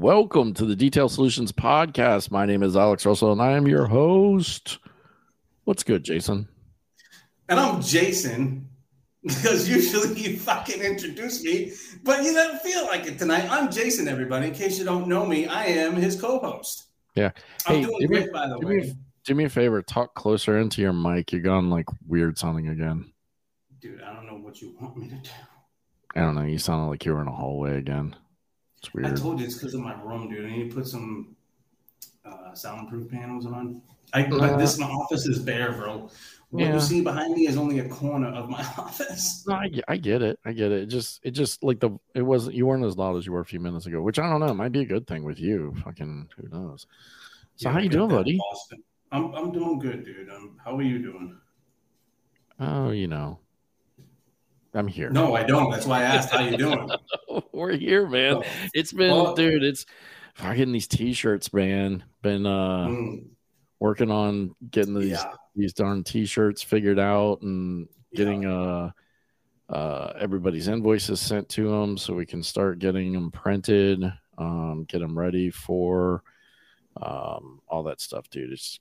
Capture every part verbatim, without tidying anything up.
welcome to the Detail Solutions Podcast. My name is Alex Russell, and I am your host. What's good, Jason? And I'm Jason, because usually you fucking introduce me, but you don't feel like it tonight. I'm Jason, everybody. In case you don't know me, I am his co-host. Yeah. I'm Hey, doing do great, me, by the do way. Me, do me a favor. Talk closer into your mic. You're going like weird sounding again. Dude, I don't know what you want me to do. I don't know. You sounded like you were in a hallway again. It's weird. I told you it's because of my room, dude. I need to put some uh, soundproof panels on. I, uh, but this my office is bare, bro. What yeah. you see behind me is only a corner of my office. No, I, I get it. I get it. It just, it just like the, it wasn't, you weren't as loud as you were a few minutes ago, which I don't know. It might be a good thing with you. Fucking, who knows? So, yeah, how you doing, buddy? Boston. I'm, I'm doing good, dude. Um, how are you doing? Oh, you know, I'm here. No, I don't. That's why I asked how you doing. We're here, man. Oh. It's been, well, dude, it's fucking these t-shirts, man. Been uh mm. working on getting these yeah. these darn t-shirts figured out and getting yeah. uh uh everybody's invoices sent to them so we can start getting them printed, um, get them ready for um all that stuff, dude. It's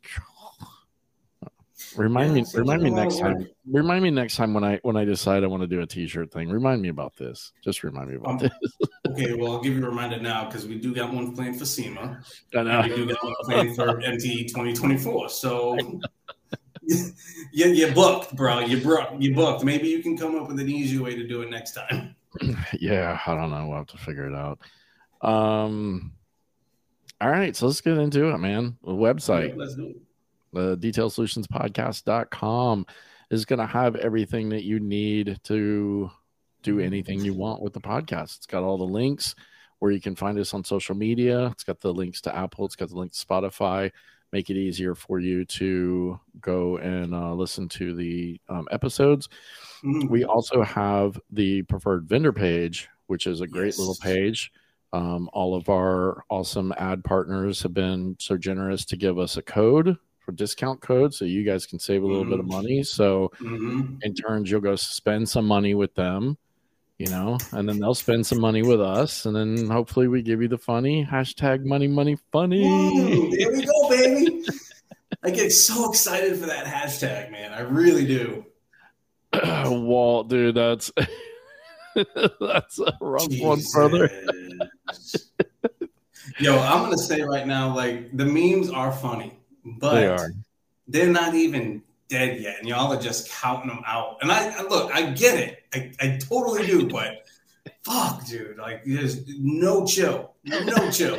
Remind yeah, me, remind me next time. Remind me next time when I when I decide I want to do a t-shirt thing. Remind me about this. Just remind me about um, this. Okay, well, I'll give you a reminder now because we do got one planned for SEMA. I know. And we do got one planned for M T E twenty twenty-four. So you you booked, bro. You booked. You booked. Maybe you can come up with an easier way to do it next time. Yeah, I don't know. We'll have to figure it out. Um. All right, so let's get into it, man. The website. Yeah, let's do it. The detail solutions podcast dot com is going to have everything that you need to do anything you want with the podcast. It's got all the links where you can find us on social media. It's got the links to Apple. It's got the link to Spotify. Make it easier for you to go and uh, listen to the um, episodes. Mm-hmm. We also have the preferred vendor page, which is a great yes. little page. Um, all of our awesome ad partners have been so generous to give us a code for discount code so you guys can save a little mm-hmm. bit of money. So mm-hmm. in turns, you'll go spend some money with them, you know, and then they'll spend some money with us. And then hopefully we give you the funny hashtag money, money, funny. Ooh, there we go, baby. I get so excited for that hashtag, man. I really do. Walt, dude, that's, that's a rough Jesus. one, brother. Yo, I'm going to say right now, like the memes are funny. But they are. They're not even dead yet, and y'all are just counting them out. And I, I look, I get it, I, I totally do. But fuck, dude, like there's no chill, no chill.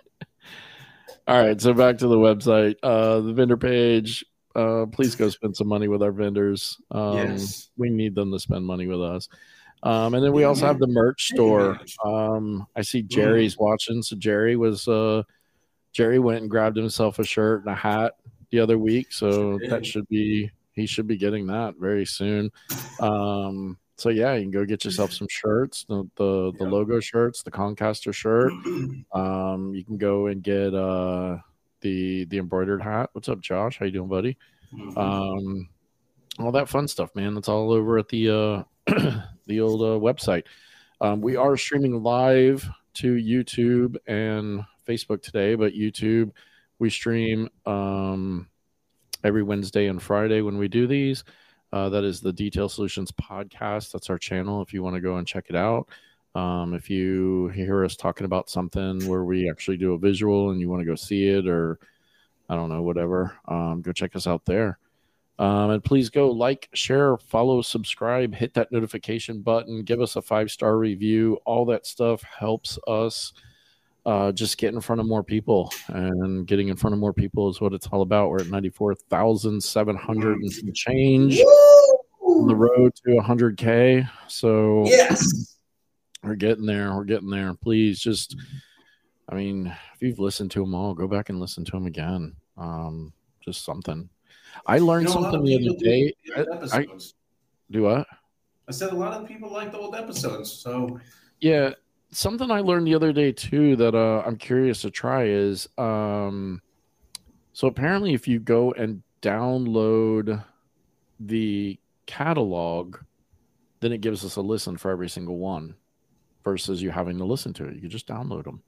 All right, so back to the website, uh, the vendor page. Uh, please go spend some money with our vendors. Um, yes. We need them to spend money with us. Um, and then we yeah, also man. have the merch store. Um, I see Jerry's mm. watching, so Jerry was. Uh, Jerry went and grabbed himself a shirt and a hat the other week, so that should be he should be getting that very soon. Um, so yeah, you can go get yourself some shirts, the the, the logo shirts, the Concaster shirt. Um, you can go and get uh, the the embroidered hat. What's up, Josh? How you doing, buddy? Um, all that fun stuff, man. That's all over at the uh, the old uh, website. Um, we are streaming live to YouTube and Facebook today, but YouTube we stream um every Wednesday and Friday when we do these. Uh that is the Detail Solutions Podcast. That's our channel if you want to go and check it out. Um if you hear us talking about something where we actually do a visual and you want to go see it, or I don't know, whatever, um go check us out there. Um and please go like, share, follow, subscribe, hit that notification button, give us a five-star review. All that stuff helps us Uh, just get in front of more people, and getting in front of more people is what it's all about. We're at ninety-four thousand seven hundred and some change on the road to one hundred K. So yes, we're getting there. We're getting there. Please just, I mean, if you've listened to them all, go back and listen to them again. Um, just something. I learned you know, something the other day. I, I, do what? I said a lot of people like the old episodes. So yeah. Something I learned the other day, too, that uh, I'm curious to try is, um, so apparently if you go and download the catalog, then it gives us a listen for every single one versus you having to listen to it. You can just download them.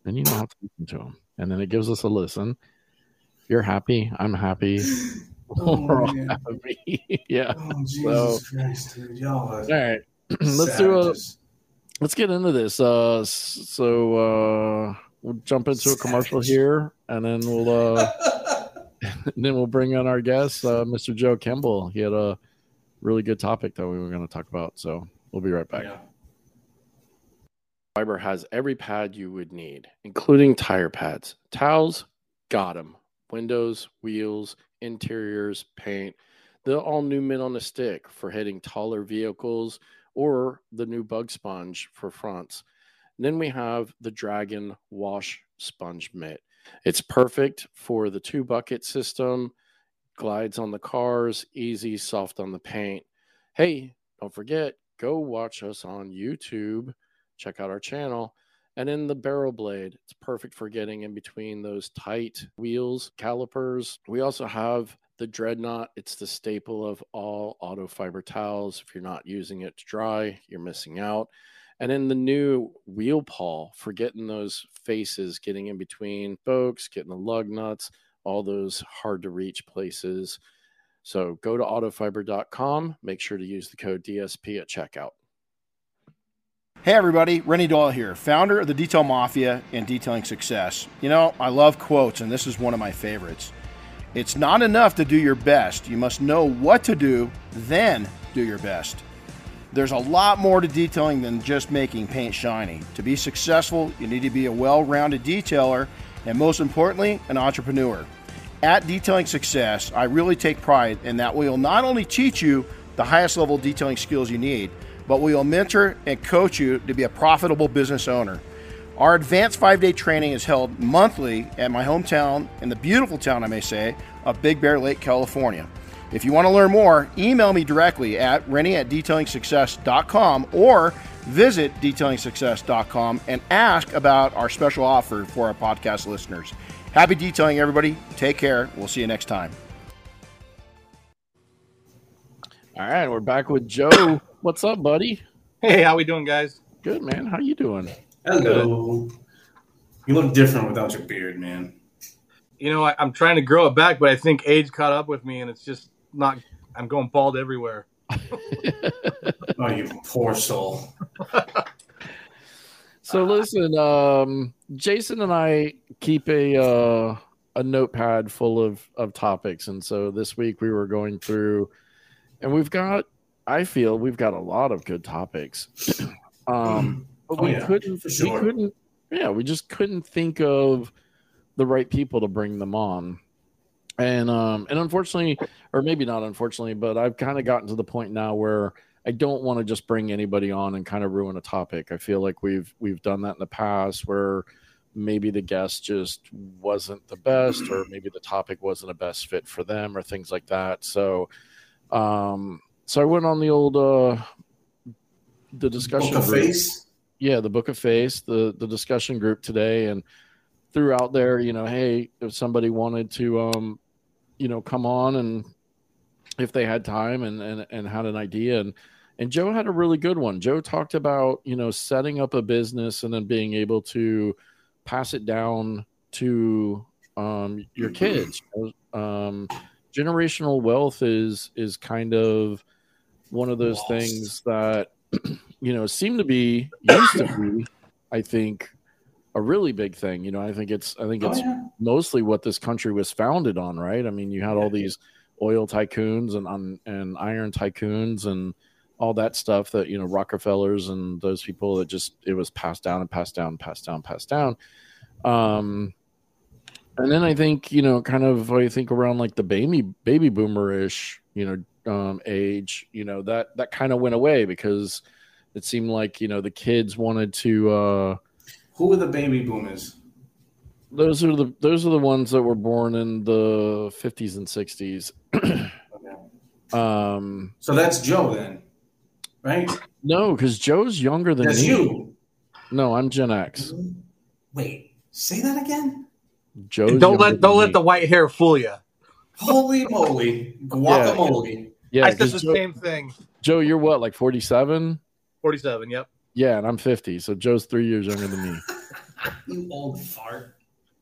and you don't have to listen to them. And then it gives us a listen. You're happy. I'm happy. Oh, We're all man. happy. Yeah. Oh, Jesus So, Christ, dude. Y'all are all right. Let's do a. savages. Let's get into this. Uh, so uh, we'll jump into a commercial Savage. here, and then we'll uh, and then we'll bring on our guest, uh, Mister Joe Kimball. He had a really good topic that we were going to talk about. So we'll be right back. Yeah. Fiber has every pad you would need, including tire pads, towels, got them, windows, wheels, interiors, paint, the all new mint on the stick for hitting taller vehicles, or the new bug sponge for fronts. And then we have the Dragon Wash Sponge Mitt. It's perfect for the two bucket system, glides on the cars, easy, soft on the paint. Hey, don't forget, go watch us on YouTube. Check out our channel. And then the barrel blade, it's perfect for getting in between those tight wheels, calipers. We also have the Dreadnought. It's the staple of all auto fiber towels. If you're not using it to dry, you're missing out. And then the new wheel pawl for getting those faces, getting in between folks, getting the lug nuts, all those hard to reach places. So go to autofiber dot com. Make sure to use the code D S P at checkout. Hey everybody, Rennie Doyle here, founder of the Detail Mafia and Detailing Success. You know, I love quotes, and this is one of my favorites. It's not enough to do your best. You must know what to do, then do your best. There's a lot more to detailing than just making paint shiny. To be successful, you need to be a well-rounded detailer, and most importantly, an entrepreneur. At Detailing Success, I really take pride in that we will not only teach you the highest level detailing skills you need, but we will mentor and coach you to be a profitable business owner. Our advanced five-day training is held monthly at my hometown, in the beautiful town, I may say, of Big Bear Lake, California. If you want to learn more, email me directly at rennie at detailing success dot com or visit detailing success dot com and ask about our special offer for our podcast listeners. Happy detailing, everybody. Take care. We'll see you next time. All right, we're back with Joe. What's up, buddy? Hey, how we doing, guys? Good, man. How you doing? Hello. You look different without your beard, man. You know, I, I'm trying to grow it back, but I think age caught up with me, and it's just not. I'm going bald everywhere. Oh, you poor soul. So listen, um, Jason and I keep a uh, a notepad full of of topics, and so this week we were going through, and we've got. I feel we've got a lot of good topics, um, but Oh, we yeah, couldn't. for sure. We couldn't. Yeah, we just couldn't think of the right people to bring them on, and um, and unfortunately, or maybe not unfortunately, but I've kind of gotten to the point now where I don't want to just bring anybody on and kind of ruin a topic. I feel like we've we've done that in the past where maybe the guest just wasn't the best, or maybe the topic wasn't a best fit for them, or things like that. So. Um, So I went on the old uh, the discussion Book of group. Face? Yeah, the Book of Face, the the discussion group today, and threw out there, you know, hey, if somebody wanted to, um, you know, come on, and if they had time and and and had an idea, and and Joe had a really good one. Joe talked about, you know, setting up a business and then being able to pass it down to um, your kids. Um, generational wealth is is kind of one of those Lost. things that, you know, seem to be used to be, I think, a really big thing. You know, I think it's I think Oh, it's yeah. mostly what this country was founded on, right? I mean, you had all these oil tycoons and um, and iron tycoons and all that stuff that, you know, Rockefellers and those people that just it was passed down and passed down, passed down, passed down. Um, and then I think, you know, kind of I think around like the baby baby boomer-ish, you know, um, age, you know, that that kind of went away because it seemed like, you know, the kids wanted to. Uh, Who are the baby boomers? those are the those are the ones that were born in the fifties and sixties. Okay. Um, So that's Joe then, right? no, because Joe's younger than That's me. you. No, I'm Gen X. Wait, say that again? Joe's And don't younger let don't than let me. the white hair fool you. Holy moly. Guacamole. yeah. I said 'cause the Joe, same thing. Joe, you're what, like forty-seven? forty-seven. Yep. Yeah, and I'm fifty, so Joe's three years younger than me. You old fart.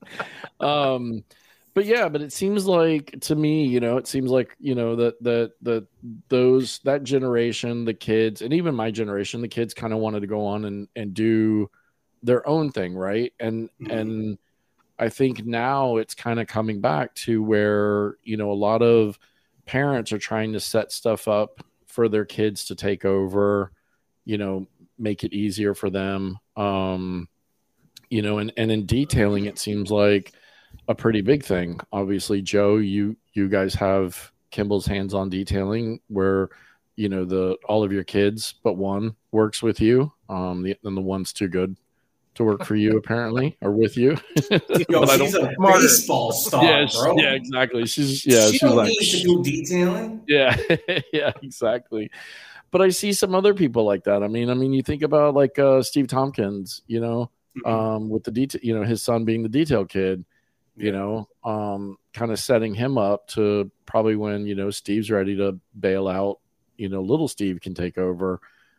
Um, but yeah, but it seems like to me, you know, it seems like, you know, that that that those that generation, the kids, and even my generation, the kids kind of wanted to go on and and do their own thing, right? And mm-hmm. and I think now it's kind of coming back to where, you know, a lot of parents are trying to set stuff up for their kids to take over, you know, make it easier for them. Um, you know, and, and in detailing, it seems like a pretty big thing. Obviously, Joe, you, you guys have Kimball's hands-on detailing where, you know, the, all of your kids, but one works with you. Um, the, and the one's too good to work for you, apparently, or with you. Yo, she's a baseball star, yeah, bro. Yeah, exactly. She's yeah, she she's don't like, need to do detailing. Yeah, yeah, exactly. But I see some other people like that. I mean, I mean, you think about like uh, Steve Tompkins, you know, mm-hmm. um, with the detail, you know, his son being the detail kid, you yeah. know, um, kind of setting him up to probably when, you know, Steve's ready to bail out, you know, little Steve can take over.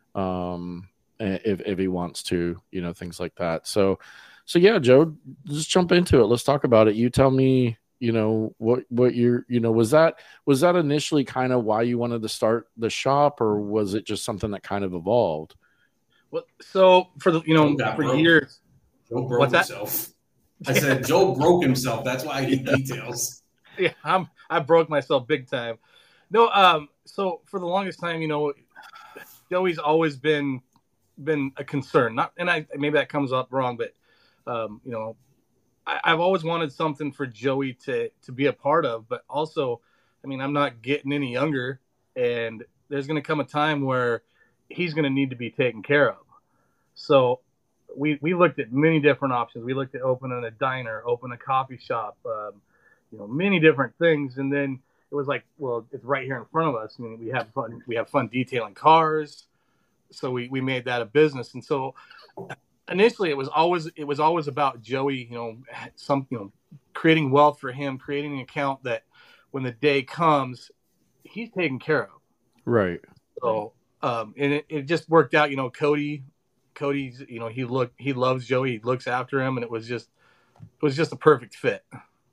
Um, if if he wants to, you know, things like that. So, so yeah, Joe, just jump into it. Let's talk about it. You tell me, you know, what, what you're, you know, was that, was that initially kind of why you wanted to start the shop, or was it just something that kind of evolved? Well, so for the, you know, for broke. years, Joe broke what's himself. That? I said, Joe broke himself. That's why he details. Yeah. I'm, I broke myself big time. No. Um, so for the longest time, you know, Joey's always been, been a concern, not, and I maybe that comes up wrong, but um, you know, I, I've always wanted something for Joey to to be a part of, but also, I mean, I'm not getting any younger, and there's going to come a time where he's going to need to be taken care of. So we we looked at many different options. We looked at opening a diner, open a coffee shop, um, you know, many different things, and then it was like, well, it's right here in front of us. I mean, we have fun. We have fun detailing cars. So we, we made that a business. And so initially it was always, it was always about Joey, you know, some, you know, creating wealth for him, creating an account that when the day comes, he's taken care of. Right. So, um, and it, it just worked out, you know, Cody, Cody's, you know, he looked, he loves Joey. He looks after him, and it was just, it was just a perfect fit.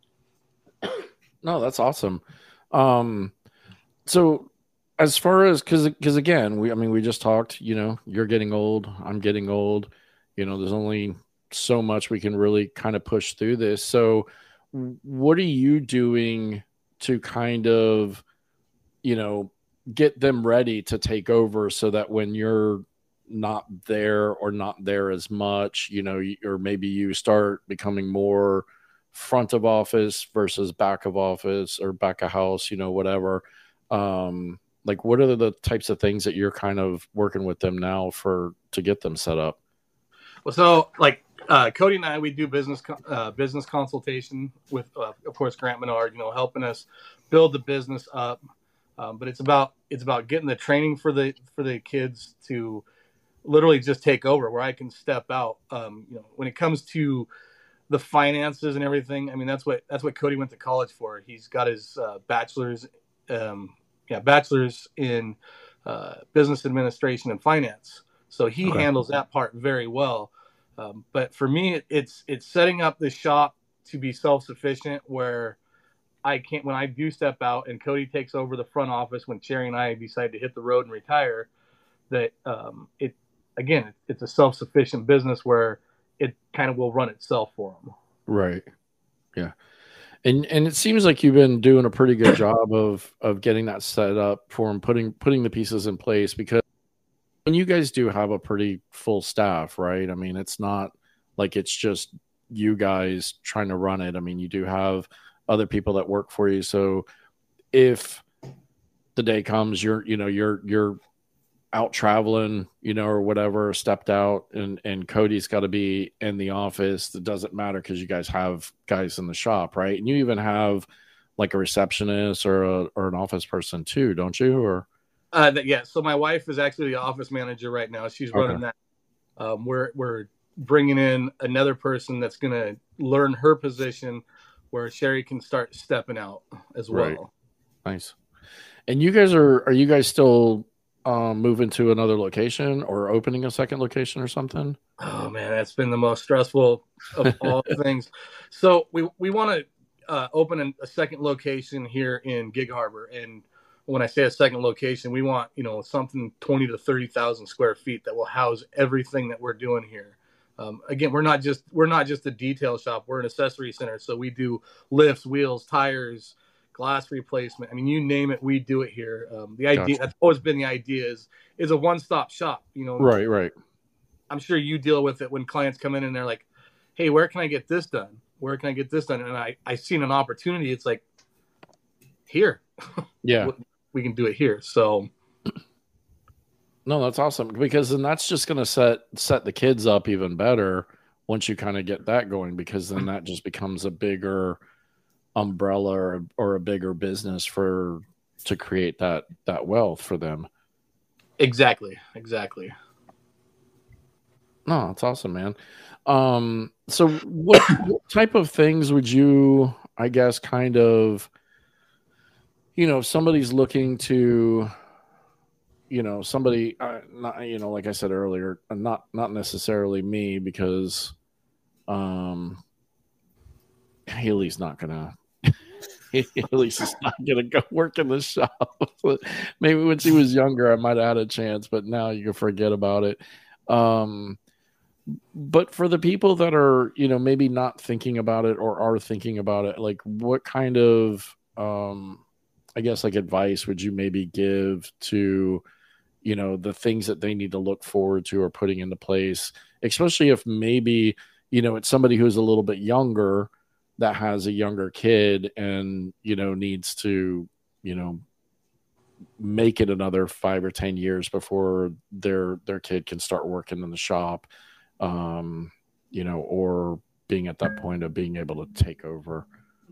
No, that's awesome. Um, so, as far as, because because again, we I mean, we just talked, you know, you're getting old, I'm getting old, you know, there's only so much we can really kind of push through this. So what are you doing to kind of, you know, get them ready to take over so that when you're not there or not there as much, you know, or maybe you start becoming more front of office versus back of office or back of house, you know, whatever. Um, Like, what are the types of things that you're kind of working with them now for to get them set up? Well, so like uh, Cody and I, we do business uh, business consultation with, uh, of course, Grant Menard, you know, helping us build the business up. Um, but it's about it's about getting the training for the for the kids to literally just take over, where I can step out. Um, you know, when it comes to the finances and everything, I mean, that's what that's what Cody went to college for. He's got his uh, bachelor's. Um, Yeah, bachelor's in uh, business administration and finance. So he okay. handles that part very well. Um, but for me, it, it's it's setting up the shop to be self-sufficient, where I can't, when I do step out and Cody takes over the front office, when Sherry and I decide to hit the road and retire, that um, it, again, it's a self-sufficient business where it kind of will run itself for them. Right. Yeah. And and it seems like you've been doing a pretty good job of of getting that set up for them, putting putting the pieces in place, because when you guys do have a pretty full staff, right? I mean, it's not like it's just you guys trying to run it. I mean, you do have other people that work for you. So if the day comes, you're you know you're you're out traveling, you know, or whatever, stepped out, and and Cody's got to be in the office. It doesn't matter because you guys have guys in the shop, right? And you even have like a receptionist or a, or an office person too, don't you? Or uh, yeah. So my wife is actually the office manager right now. She's running okay. that. Um, we're we're bringing in another person that's going to learn her position, where Sherry can start stepping out as well. Right. Nice. And you guys are are you guys still um, moving to another location or opening a second location or something? Oh man, that's been the most stressful of all things. So we we want to uh, open a second location here in Gig Harbor, and when I say a second location, we want you know something twenty to thirty thousand square feet that will house everything that we're doing here. Um, again, we're not just we're not just a detail shop. We're an accessory center, so we do lifts, wheels, tires, glass replacement. I mean, you name it, we do it here. Um, the idea gotcha. That's always been the idea is is a one stop shop. You know, right, right. I'm sure you deal with it when clients come in and they're like, "Hey, where can I get this done? Where can I get this done?" And I I seen an opportunity. It's like here, yeah, we can do it here. So. No, that's awesome because then that's just going to set set the kids up even better once you kind of get that going, because then that just becomes a bigger umbrella or, or a bigger business for to create that that wealth for them. Exactly, exactly. No, that's awesome, man. Um, so what, what type of things would you, I guess, kind of, you know, if somebody's looking to, you know, somebody, uh, not, you know, like I said earlier, not, not necessarily me, because, um, Haley's not gonna, Haley's is not gonna go work in the shop. Maybe when she was younger, I might have had a chance, but now you can forget about it. Um, but for the people that are, you know, maybe not thinking about it or are thinking about it, like what kind of, um, I guess like advice would you maybe give to, you know, the things that they need to look forward to or putting into place, especially if maybe, you know, it's somebody who's a little bit younger that has a younger kid and, you know, needs to, you know, make it another five or ten years before their, their kid can start working in the shop, um, you know, or being at that point of being able to take over.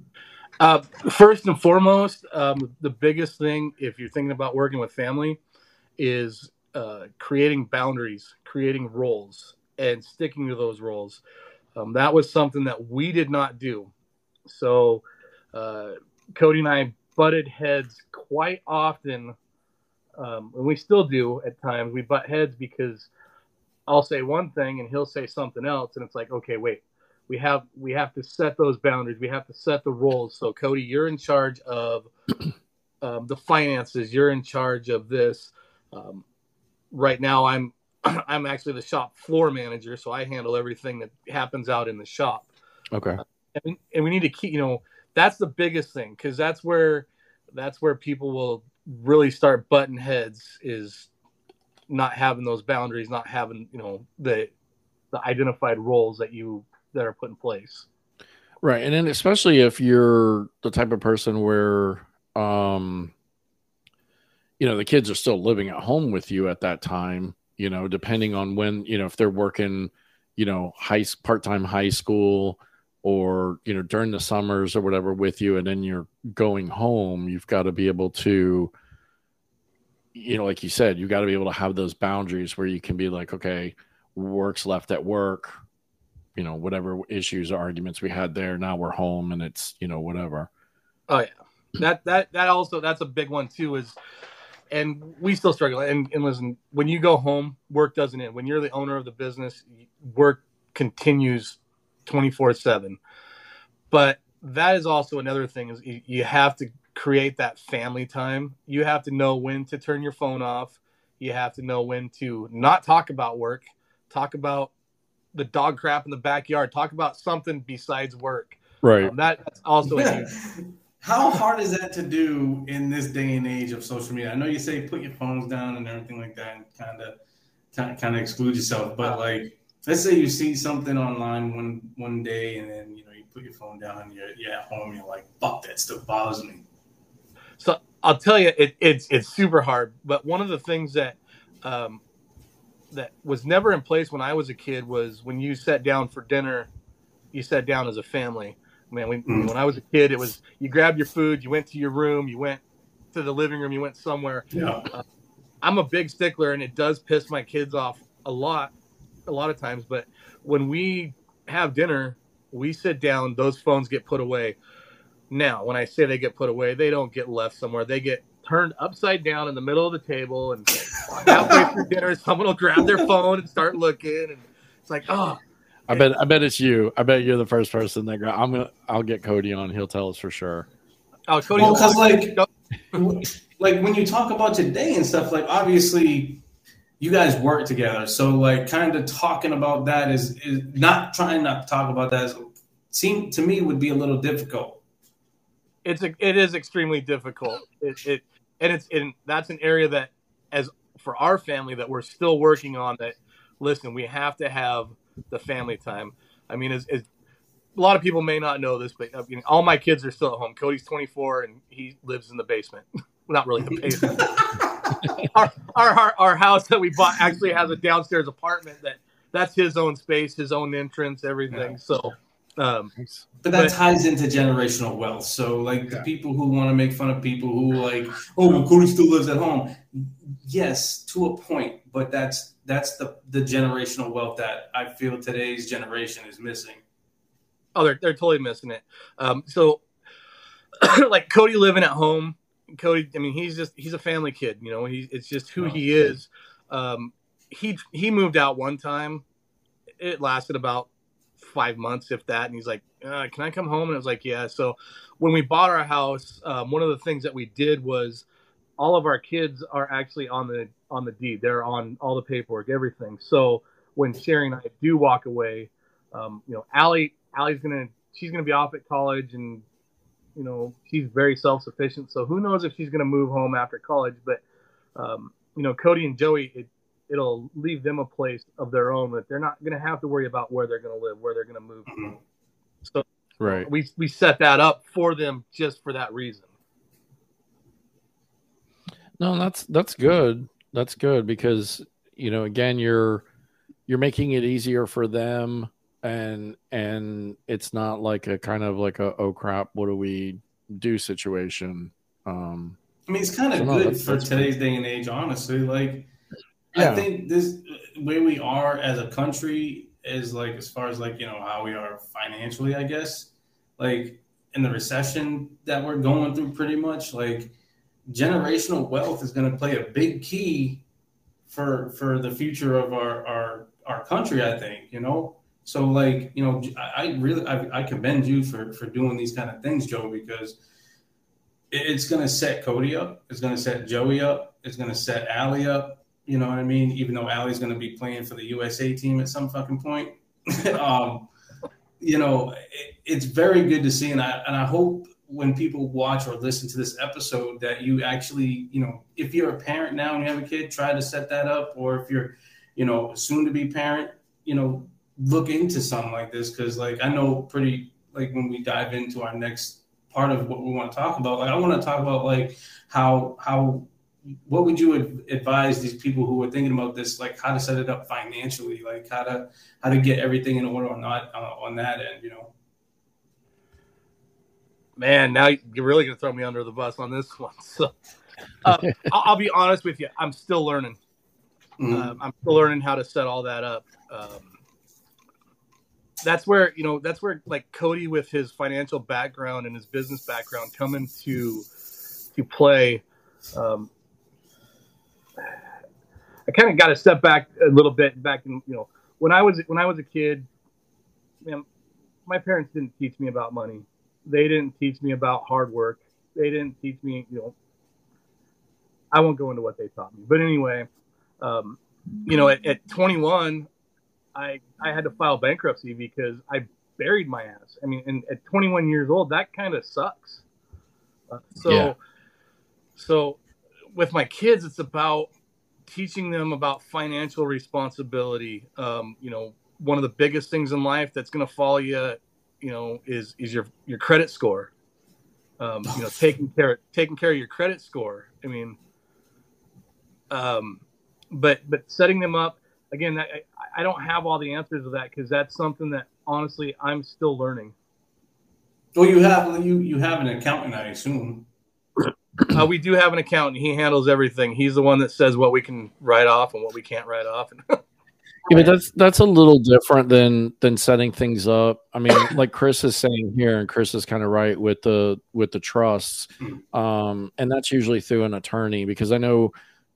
Uh, first and foremost, um, the biggest thing, if you're thinking about working with family, is uh, creating boundaries, creating roles, and sticking to those roles. Um, that was something that we did not do. So uh, Cody and I butted heads quite often, um, and we still do at times. We butt heads because I'll say one thing and he'll say something else, and it's like, okay, wait. We have we have to set those boundaries. We have to set the roles. So Cody, you're in charge of um, the finances. You're in charge of this. Um, right now, I'm I'm actually the shop floor manager, so I handle everything that happens out in the shop. Okay. Uh, and, and we need to keep, you know, that's the biggest thing, because that's where that's where people will really start butting heads, is not having those boundaries, not having, you know, the the identified roles that you that are put in place. Right. And then especially if you're the type of person where, um, you know, the kids are still living at home with you at that time, you know, depending on when, you know, if they're working, you know, high part-time high school or, you know, during the summers or whatever with you, and then you're going home, you've got to be able to, you know, like you said, you got to be able to have those boundaries where you can be like, okay, work's left at work, you know, whatever issues or arguments we had there, now we're home and it's, you know, whatever. Oh yeah. That, that, that also, that's a big one too, is, and we still struggle. And, and listen, when you go home, work doesn't end. When you're the owner of the business, work continues twenty-four seven. But that is also another thing, is you have to create that family time. You have to know when to turn your phone off. You have to know when to not talk about work, talk about the dog crap in the backyard, talk about something besides work. Right. Um, that, that's also a huge. How hard is that to do in this day and age of social media? I know you say put your phones down and everything like that, and kind of kind of exclude yourself. But like, let's say you see something online one one day, and then you know you put your phone down and you're, you're at home. You're like, fuck, that still bothers me. So I'll tell you, it, it's it's super hard. But one of the things that um, that was never in place when I was a kid was when you sat down for dinner, you sat down as a family. Man, we, mm. when I was a kid, it was you grabbed your food, you went to your room, you went to the living room, you went somewhere. Yeah. Uh, I'm a big stickler, and it does piss my kids off a lot, a lot of times. But when we have dinner, we sit down, those phones get put away. Now, when I say they get put away, they don't get left somewhere. They get turned upside down in the middle of the table and halfway through dinner, someone will grab their phone and start looking, and it's like, oh. I bet I bet it's you. I bet you're the first person that gra- I'm gonna. I'll get Cody on. He'll tell us for sure. Oh, Cody, well, because like, like when you talk about your day and stuff, like obviously you guys work together, so like kind of talking about that is is not trying not to talk about that. Is, seem to me would be a little difficult. It's a, it is extremely difficult. It, it and it's in that's an area that, as for our family, that we're still working on. That listen, we have to have the family time. I mean, as, as a lot of people may not know this, but you know, all my kids are still at home. Cody's twenty-four and he lives in the basement. Well, not really the basement. our, our, our our house that we bought actually has a downstairs apartment that that's his own space, his own entrance, everything. Yeah. So, um, but that but, ties into generational wealth. So, like yeah. the people who want to make fun of people who like, oh, well, Cody still lives at home. Yes, to a point, but that's that's the the generational wealth that I feel today's generation is missing. Oh, they're they're totally missing it. Um, so, like Cody living at home, Cody. I mean, he's just he's a family kid. You know, he it's just who oh, he is. Um, he he moved out one time. It lasted about five months, if that. And he's like, uh, "Can I come home?" And I was like, "Yeah." So, when we bought our house, um, one of the things that we did was all of our kids are actually on the on the deed. They're on all the paperwork, everything. So when Sherry and I do walk away, um, you know, Allie, Allie's gonna she's gonna be off at college, and you know she's very self sufficient. So who knows if she's gonna move home after college? But um, you know, Cody and Joey, it, it'll leave them a place of their own that they're not gonna have to worry about where they're gonna live, where they're gonna move. Mm-hmm. So right, we we set that up for them just for that reason. No, that's that's good. That's good because you know, again, you're you're making it easier for them, and and it's not like a kind of like a oh crap, what do we do situation. Um, I mean, it's kind of so good no, that's, for that's today's good. Day and age, honestly. Like, yeah. I think this where we are as a country is like as far as like you know how we are financially, I guess. Like in the recession that we're going through, pretty much like. Generational wealth is going to play a big key for for the future of our our, our country, I think, you know. So like, you know, I, I really I, I commend you for for doing these kind of things, Joe, because it, it's going to set Cody up, it's going to set Joey up, it's going to set Allie up, you know what I mean? Even though Allie's going to be playing for the U S A team at some fucking point. um, you know, it, it's very good to see, and I and I hope when people watch or listen to this episode that you actually, you know, if you're a parent now and you have a kid, try to set that up. Or if you're, you know, soon to be parent, you know, look into something like this. Cause like, I know pretty, like when we dive into our next part of what we want to talk about, like I want to talk about like how, how, what would you advise these people who are thinking about this, like how to set it up financially, like how to, how to get everything in order or not uh, on that end, you know? Man, now you're really going to throw me under the bus on this one. So uh, I'll, I'll be honest with you. I'm still learning. Mm-hmm. Um, I'm still learning how to set all that up. Um, that's where, you know, that's where like Cody with his financial background and his business background come into to play. Um, I kind of got to step back a little bit back in, you know, when I was, when I was a kid, man, my parents didn't teach me about money. They didn't teach me about hard work. They didn't teach me, you know, I won't go into what they taught me. But anyway, um, you know, at, at twenty-one, I I had to file bankruptcy because I buried my ass. I mean, and at twenty-one years old, that kind of sucks. Uh, so, yeah. so with my kids, it's about teaching them about financial responsibility. Um, you know, one of the biggest things in life that's going to follow you, you know, is, is your, your credit score. Um, you know, taking care, taking care of your credit score. I mean, um, but, but setting them up again, I, I don't have all the answers to that, cause that's something that honestly, I'm still learning. Well, you have, you, you have an accountant, I assume. Uh, we do have an accountant. He handles everything. He's the one that says what we can write off and what we can't write off. Yeah, but that's that's a little different than than setting things up. I mean, like Chris is saying here, and Chris is kind of right with the with the trusts, um, and that's usually through an attorney, because I know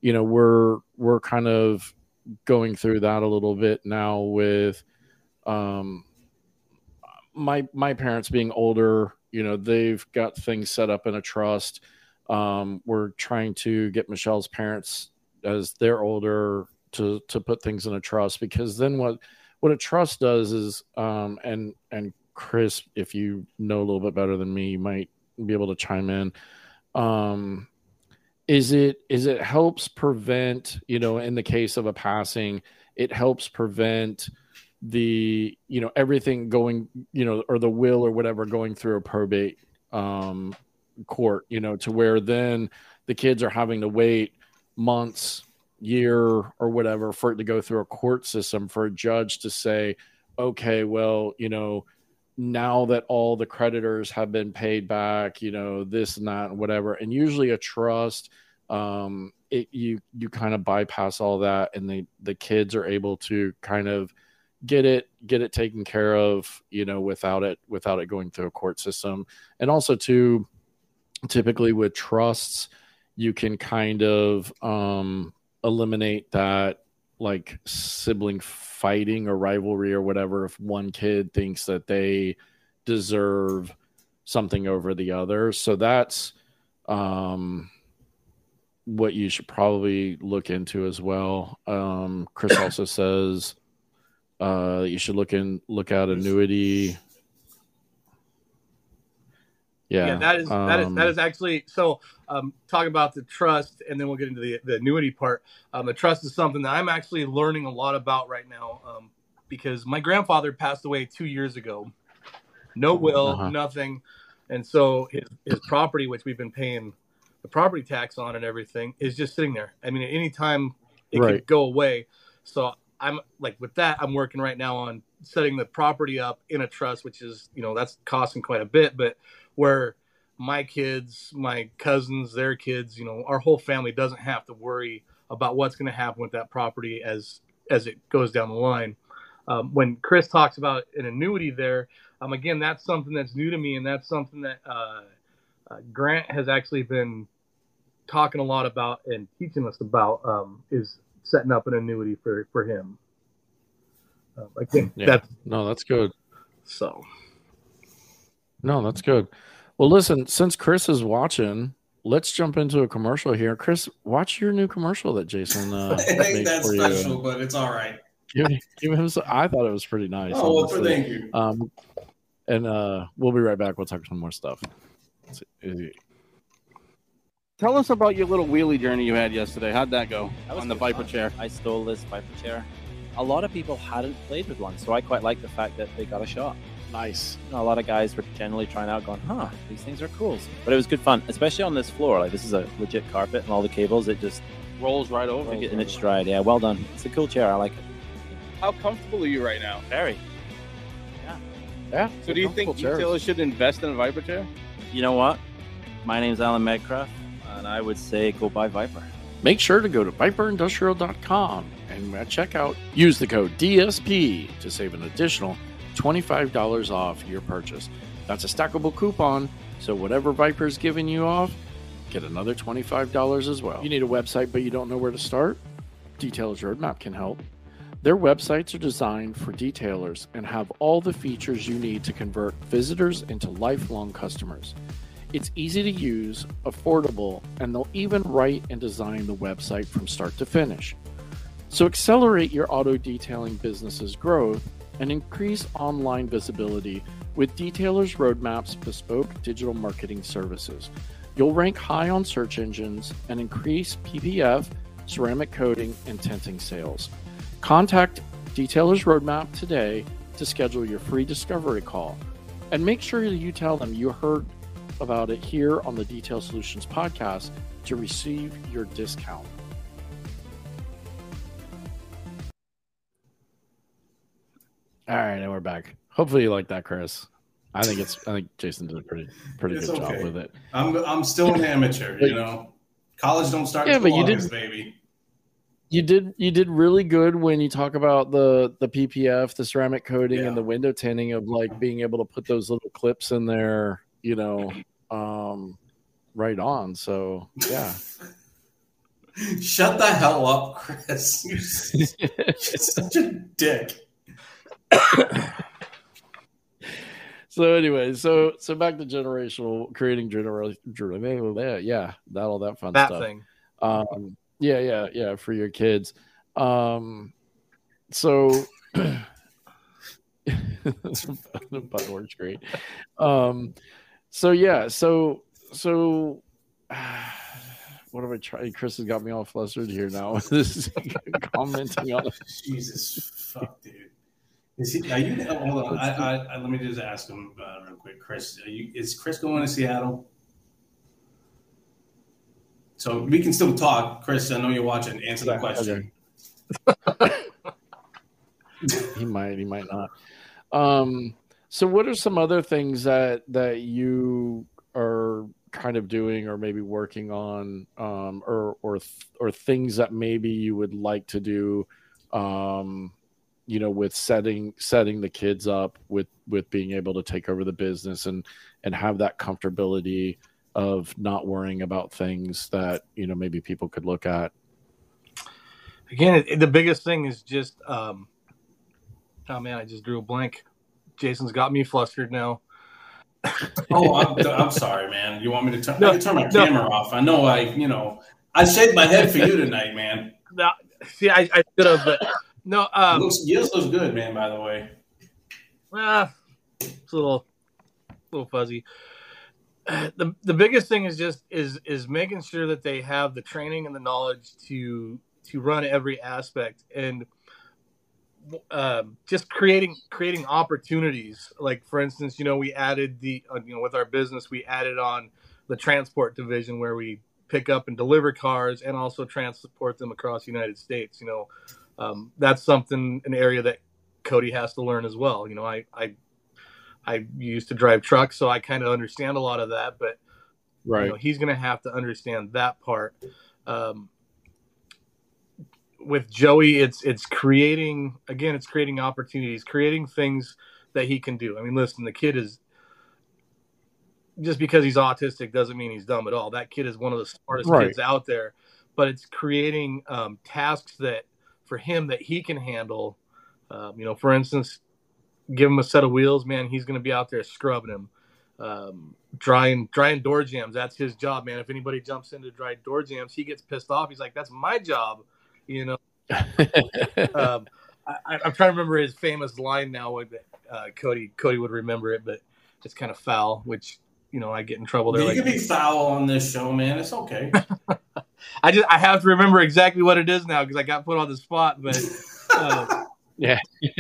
you know, we're we're kind of going through that a little bit now with um, my my parents being older. You know, they've got things set up in a trust. Um, we're trying to get Michelle's parents, as they're older, to to put things in a trust, because then what what a trust does is um, and and Chris, if you know a little bit better than me, you might be able to chime in. Um, is it is it helps prevent, you know, in the case of a passing, it helps prevent the, you know, everything going, you know, or the will or whatever going through a probate um, court, you know, to where then the kids are having to wait months, year, or whatever for it to go through a court system for a judge to say, okay, well, you know, now that all the creditors have been paid back, you know, this and that and whatever. And usually a trust, um, it, you, you kind of bypass all that, and the, the kids are able to kind of get it, get it taken care of, you know, without it, without it going through a court system. And also too, typically with trusts, you can kind of, um, eliminate that like sibling fighting or rivalry or whatever if one kid thinks that they deserve something over the other. So that's um what you should probably look into as well. Um Chris also says uh you should look in look at annuity. Yeah, yeah, that is um, that is that is actually so. Um, talking about the trust, and then we'll get into the, the annuity part. Um, the trust is something that I'm actually learning a lot about right now, um, because my grandfather passed away two years ago. No will, uh-huh. nothing, and so his his property, which we've been paying the property tax on and everything, is just sitting there. I mean, at any time it right. could go away. So I'm like with that, I'm working right now on setting the property up in a trust, which is, you know, that's costing quite a bit, but where my kids, my cousins, their kids, you know, our whole family doesn't have to worry about what's going to happen with that property as as it goes down the line. Um, when Chris talks about an annuity there, um, again, that's something that's new to me, and that's something that uh, uh, Grant has actually been talking a lot about and teaching us about, um, is setting up an annuity for, for him. Uh, again, yeah. that's, no, that's good. So... No, that's good. Well, listen, since Chris is watching, let's jump into a commercial here. Chris, watch your new commercial that Jason uh, it ain't that for special, you. But it's all right. Give, give him some, I thought it was pretty nice. Oh, well, thank you. Um, and uh, we'll be right back. We'll talk some more stuff. Tell us about your little wheelie journey you had yesterday. How'd that go that on the Viper fun. chair? I stole this Viper chair. A lot of people hadn't played with one, so I quite like the fact that they got a shot. Nice. You know, a lot of guys were generally trying out going, huh, these things are cool. But it was good fun, especially on this floor. Like, this is a legit carpet, and all the cables, it just rolls right over. Rolls in its stride. Yeah, well done. It's a cool chair. I like it. How comfortable are you right now? Very. Yeah. Yeah. So do you think retailers should invest in a Viper chair? You know what? My name's Alan Medcraft, and I would say go buy Viper. Make sure to go to viper industrial dot com and at checkout, use the code D S P to save an additional twenty-five dollars off your purchase. That's a stackable coupon, so whatever Viper's giving you off, get another twenty-five dollars as well. You need a website, but you don't know where to start? Detailers Roadmap can help. Their websites are designed for detailers and have all the features you need to convert visitors into lifelong customers. It's easy to use, affordable, and they'll even write and design the website from start to finish. So accelerate your auto detailing business's growth and increase online visibility with Detailers Roadmap's bespoke digital marketing services. You'll rank high on search engines and increase P P F, ceramic coating, and tinting sales. Contact Detailers Roadmap today to schedule your free discovery call. And make sure that you tell them you heard about it here on the Detail Solutions podcast to receive your discount. All right, and we're back. Hopefully you like that, Chris. I think it's. I think Jason did a pretty, pretty it's good okay. job with it. I'm, I'm still an amateur. You know, college don't start yeah, until but you August, did, baby. You did, you did really good when you talk about the the P P F, the ceramic coating, yeah. and the window tinting of like being able to put those little clips in there. You know, um, right on. So yeah. Shut the hell up, Chris. You're, you're such a dick. So anyway, so so back to generational creating generational, yeah, that all that fun that stuff. thing. Um, yeah, yeah, yeah, for your kids. Um, so butt works great. Um, so yeah, so so uh, what have I tried? Chris has got me all flustered here now. This is commenting on it. Jesus fuck, dude. Is he? Are you? Hold on. I, I, I, let me just ask him uh, real quick, Chris. Are you? Is Chris going to Seattle? So we can still talk, Chris. I know you're watching. Answer the question. Okay. He might. He might not. Um. So, what are some other things that that you are kind of doing, or maybe working on, um, or or or things that maybe you would like to do? Um. You know, with setting setting the kids up with with being able to take over the business and and have that comfortability of not worrying about things that, you know, maybe people could look at. Again, it, it, the biggest thing is just um oh man, I just drew a blank. Jason's got me flustered now. Oh, I'm, I'm sorry, man. You want me to turn, no, I can turn my no. camera off? I know I, you know, I shaved my head for you tonight, man. No, see, I, I should have, but no. Um, looks, yours looks good, man, by the way. Uh, it's a little, little fuzzy. Uh, the the biggest thing is just is is making sure that they have the training and the knowledge to to run every aspect, and uh, just creating creating opportunities. Like, for instance, you know, we added the uh, you know with our business, we added on the transport division where we pick up and deliver cars and also transport them across the United States. You know, um, that's something, an area that Cody has to learn as well. You know, I, I, I used to drive trucks, so I kind of understand a lot of that, but right. You know, he's going to have to understand that part. Um, with Joey, it's, it's creating, again, it's creating opportunities, creating things that he can do. I mean, listen, the kid is, just because he's autistic doesn't mean he's dumb at all. That kid is one of the smartest right. kids out there, but it's creating um, tasks that for him that he can handle. Um, you know, for instance, give him a set of wheels, man, he's going to be out there scrubbing them. Um, drying, drying door jams. That's his job, man. If anybody jumps into dry door jams, he gets pissed off. He's like, that's my job. You know, um, I, I'm trying to remember his famous line now. Uh, Cody, Cody would remember it, but it's kind of foul, which, you know, I get in trouble there. You like, can be foul on this show, man. It's okay. I just I have to remember exactly what it is now because I got put on the spot. But uh, yeah,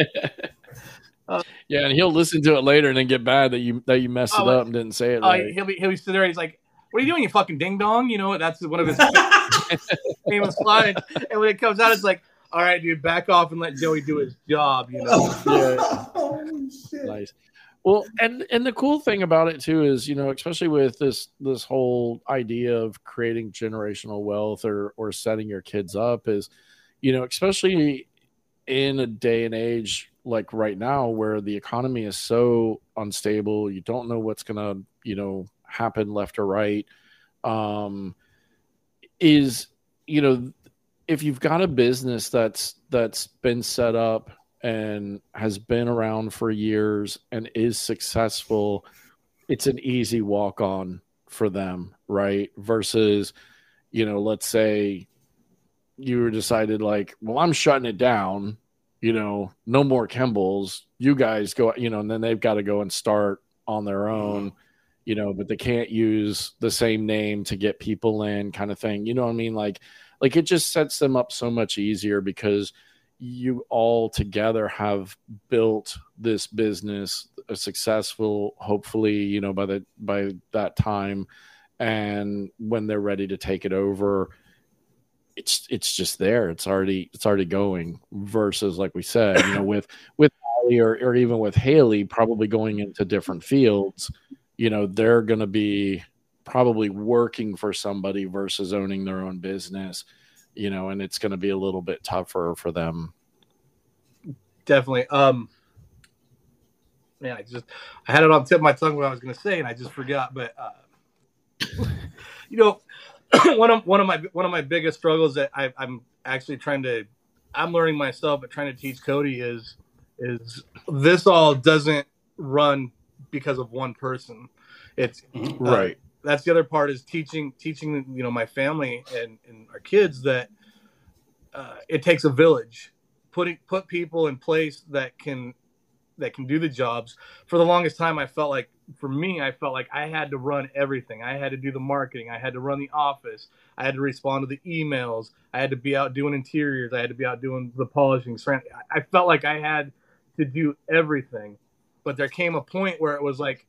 uh, yeah, and he'll listen to it later and then get mad that you that you messed oh, it up and didn't say it uh, right. He'll be he'll be sitting there. He's like, "What are you doing, you fucking ding dong?" You know, that's one of his famous lines. And when it comes out, it's like, "All right, dude, back off and let Joey do his job." You know, yeah. Oh, shit. Nice. Well, and, and the cool thing about it too is, you know, especially with this this whole idea of creating generational wealth or or setting your kids up is, you know, especially in a day and age like right now where the economy is so unstable, you don't know what's gonna, you know, happen left or right. Um, is, you know, if you've got a business that's that's been set up and has been around for years and is successful, it's an easy walk on for them, right? Versus, you know, let's say you decided like, well, I'm shutting it down, you know, no more Kimball's, you guys go, you know, and then they've got to go and start on their own, you know, but they can't use the same name to get people in kind of thing. You know what I mean? Like, like it just sets them up so much easier because you all together have built this business, a successful, hopefully, you know, by the, by that time. And when they're ready to take it over, it's, it's just there. It's already, it's already going versus like we said, you know, with, with Holly or, or even with Haley probably going into different fields, you know, they're going to be probably working for somebody versus owning their own business. You know, and it's going to be a little bit tougher for them. Definitely. Um, man, I just, I had it on the tip of my tongue what I was going to say, and I just forgot. But, uh, you know, one of one of my one of my biggest struggles that I, I'm actually trying to, I'm learning myself, but trying to teach Cody is is this all doesn't run because of one person. It's right. Uh, that's the other part is teaching teaching you know my family and, and our kids that uh, it takes a village. Putting put people in place that can that can do the jobs. For the longest time, I felt like for me, I felt like I had to run everything. I had to do the marketing. I had to run the office. I had to respond to the emails. I had to be out doing interiors. I had to be out doing the polishing. I felt like I had to do everything. But there came a point where it was like,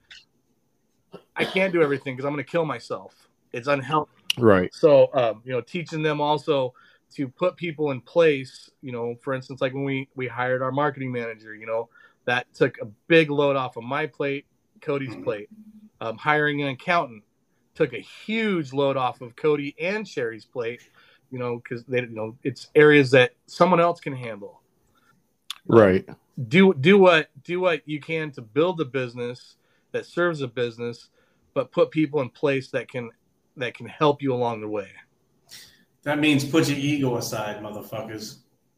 I can't do everything because I'm going to kill myself. It's unhealthy. Right. So, um, you know, teaching them also to put people in place, you know, for instance, like when we, we hired our marketing manager, you know, that took a big load off of my plate, Cody's plate. Um, hiring an accountant took a huge load off of Cody and Sherry's plate, you know, because they, you know, it's areas that someone else can handle. Right. Um, do do what do what you can to build a business that serves a business, but put people in place that can that can help you along the way. That means put your ego aside, motherfuckers.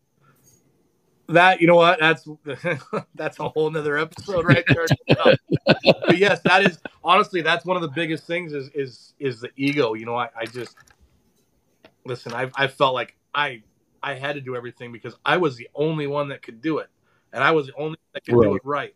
That, you know what, that's that's a whole nother episode right there. But yes, that is honestly that's one of the biggest things is is is the ego. You know, I, I just listen, I I felt like I I had to do everything because I was the only one that could do it. And I was the only one that could right. do it right.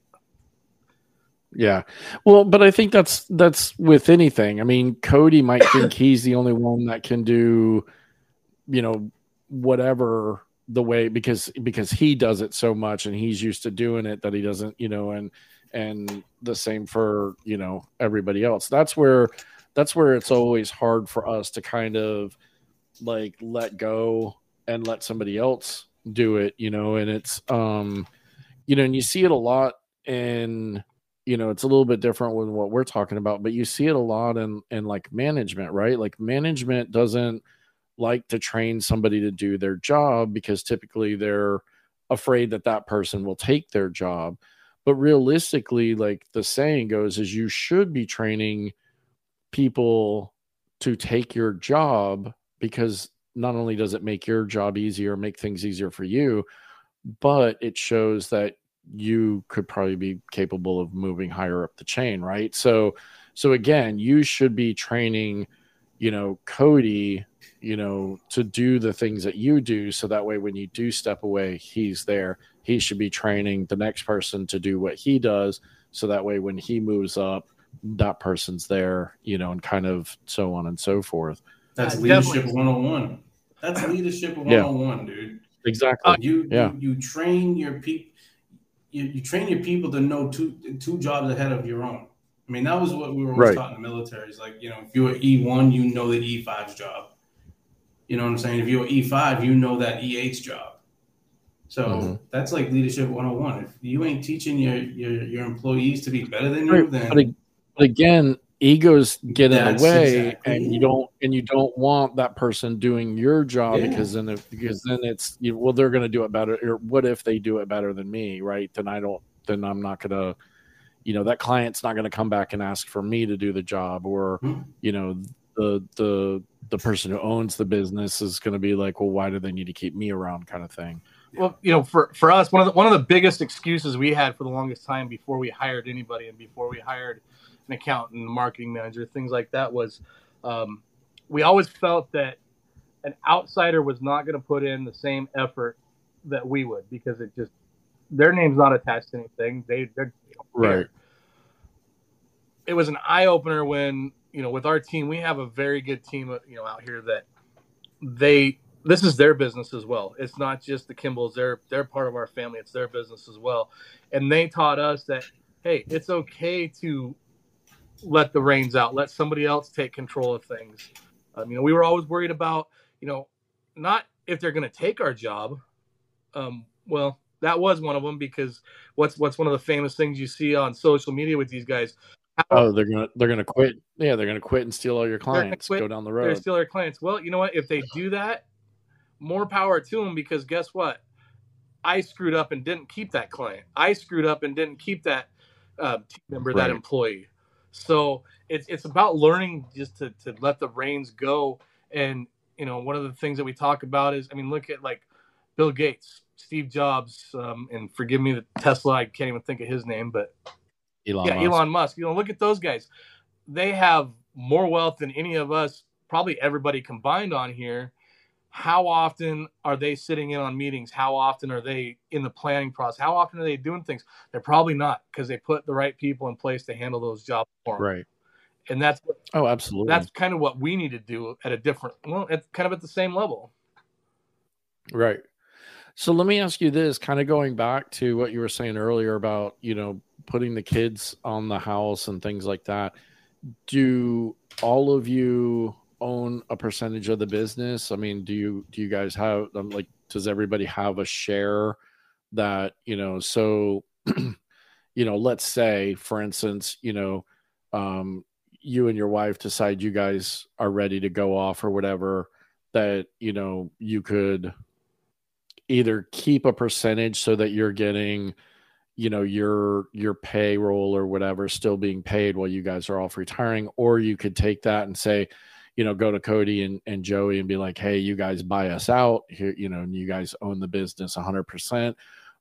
Yeah. Well, but I think that's that's with anything. I mean, Cody might think he's the only one that can do, you know, whatever the way because because he does it so much and he's used to doing it that he doesn't, you know, and and the same for, you know, everybody else. That's where that's where it's always hard for us to kind of like let go and let somebody else do it, you know, and it's um you know, and you see it a lot in, you know, it's a little bit different than what we're talking about, but you see it a lot in, in like management, right? Like management doesn't like to train somebody to do their job because typically they're afraid that that person will take their job. But realistically, like the saying goes is you should be training people to take your job because not only does it make your job easier, make things easier for you, but it shows that you could probably be capable of moving higher up the chain, right? So, so again, you should be training, you know, Cody, you know, to do the things that you do. So that way, when you do step away, he's there. He should be training the next person to do what he does. So that way, when he moves up, that person's there, you know, and kind of so on and so forth. That's Uh, leadership definitely. one oh one. That's leadership one oh one, dude. Exactly. You, yeah. you you train your people. You, you train your people to know two two jobs ahead of your own. I mean, that was what we were always Right. taught in the military. It's like, you know, if you're E one, you know the E five's job. You know what I'm saying? If you're E five, you know that E eight's job. So Mhm. that's like leadership one oh one. If you ain't teaching your your, your employees to be better than you, Right. then But, ag- but again, egos get in the That's way, exactly and you it. don't and you don't want that person doing your job Yeah. because then if, because then it's you, well they're going to do it better. Or what if they do it better than me? Right? Then I don't. Then I'm not going to. You know, that client's not going to come back and ask for me to do the job, or Hmm. you know, the the the person who owns the business is going to be like, well, why do they need to keep me around, kind of thing. Well, you know, for, for us, one of the one of the biggest excuses we had for the longest time before we hired anybody and before we hired an accountant, a marketing manager, things like that was um, we always felt that an outsider was not going to put in the same effort that we would because it just their name's not attached to anything. They they're you know, Right. here. It was an eye opener when, you know, with our team, we have a very good team, you know, out here that they. This is their business as well. It's not just the Kimballs. They're they're part of our family. It's their business as well. And they taught us that, hey, it's okay to let the reins out. Let somebody else take control of things. Um, you know, we were always worried about, you know, not if they're going to take our job. Um, well, that was one of them because what's what's one of the famous things you see on social media with these guys. How, Oh, they're gonna they're gonna quit. Yeah, they're gonna quit and steal all your They're gonna clients. quit. Go down the They're road. still our clients. Well, you know what? If they do that, more power to them because guess what? I screwed up and didn't keep that client. I screwed up and didn't keep that uh, team member, that Right. employee. So it's it's about learning just to, to let the reins go And, you know, one of the things that we talk about is, I mean, look at like Bill Gates, Steve Jobs, um, and forgive me, the Tesla, I can't even think of his name, but Elon yeah, Musk. Elon Musk. You know, look at those guys. They have more wealth than any of us, probably everybody combined on here. How often are they sitting in on meetings? How often are they in the planning process? How often are they doing things? They're probably not, because they put the right people in place to handle those jobs for them. Right. And that's what, oh, absolutely. That's kind of what we need to do at a different, well, it's kind of at the same level. Right. So let me ask you this, kind of going back to what you were saying earlier about, you know, putting the kids on the house and things like that. Do all of you own a percentage of the business? I mean, do you do you guys have um, like does everybody have a share that, you know, so you know, let's say for instance, you know, um you and your wife decide you guys are ready to go off or whatever, that, you know, you could either keep a percentage so that you're getting, you know, your your payroll or whatever still being paid while you guys are off retiring, or you could take that and say, you know, go to Cody and, and Joey and be like, hey, you guys buy us out here, you know, and you guys own the business one hundred percent.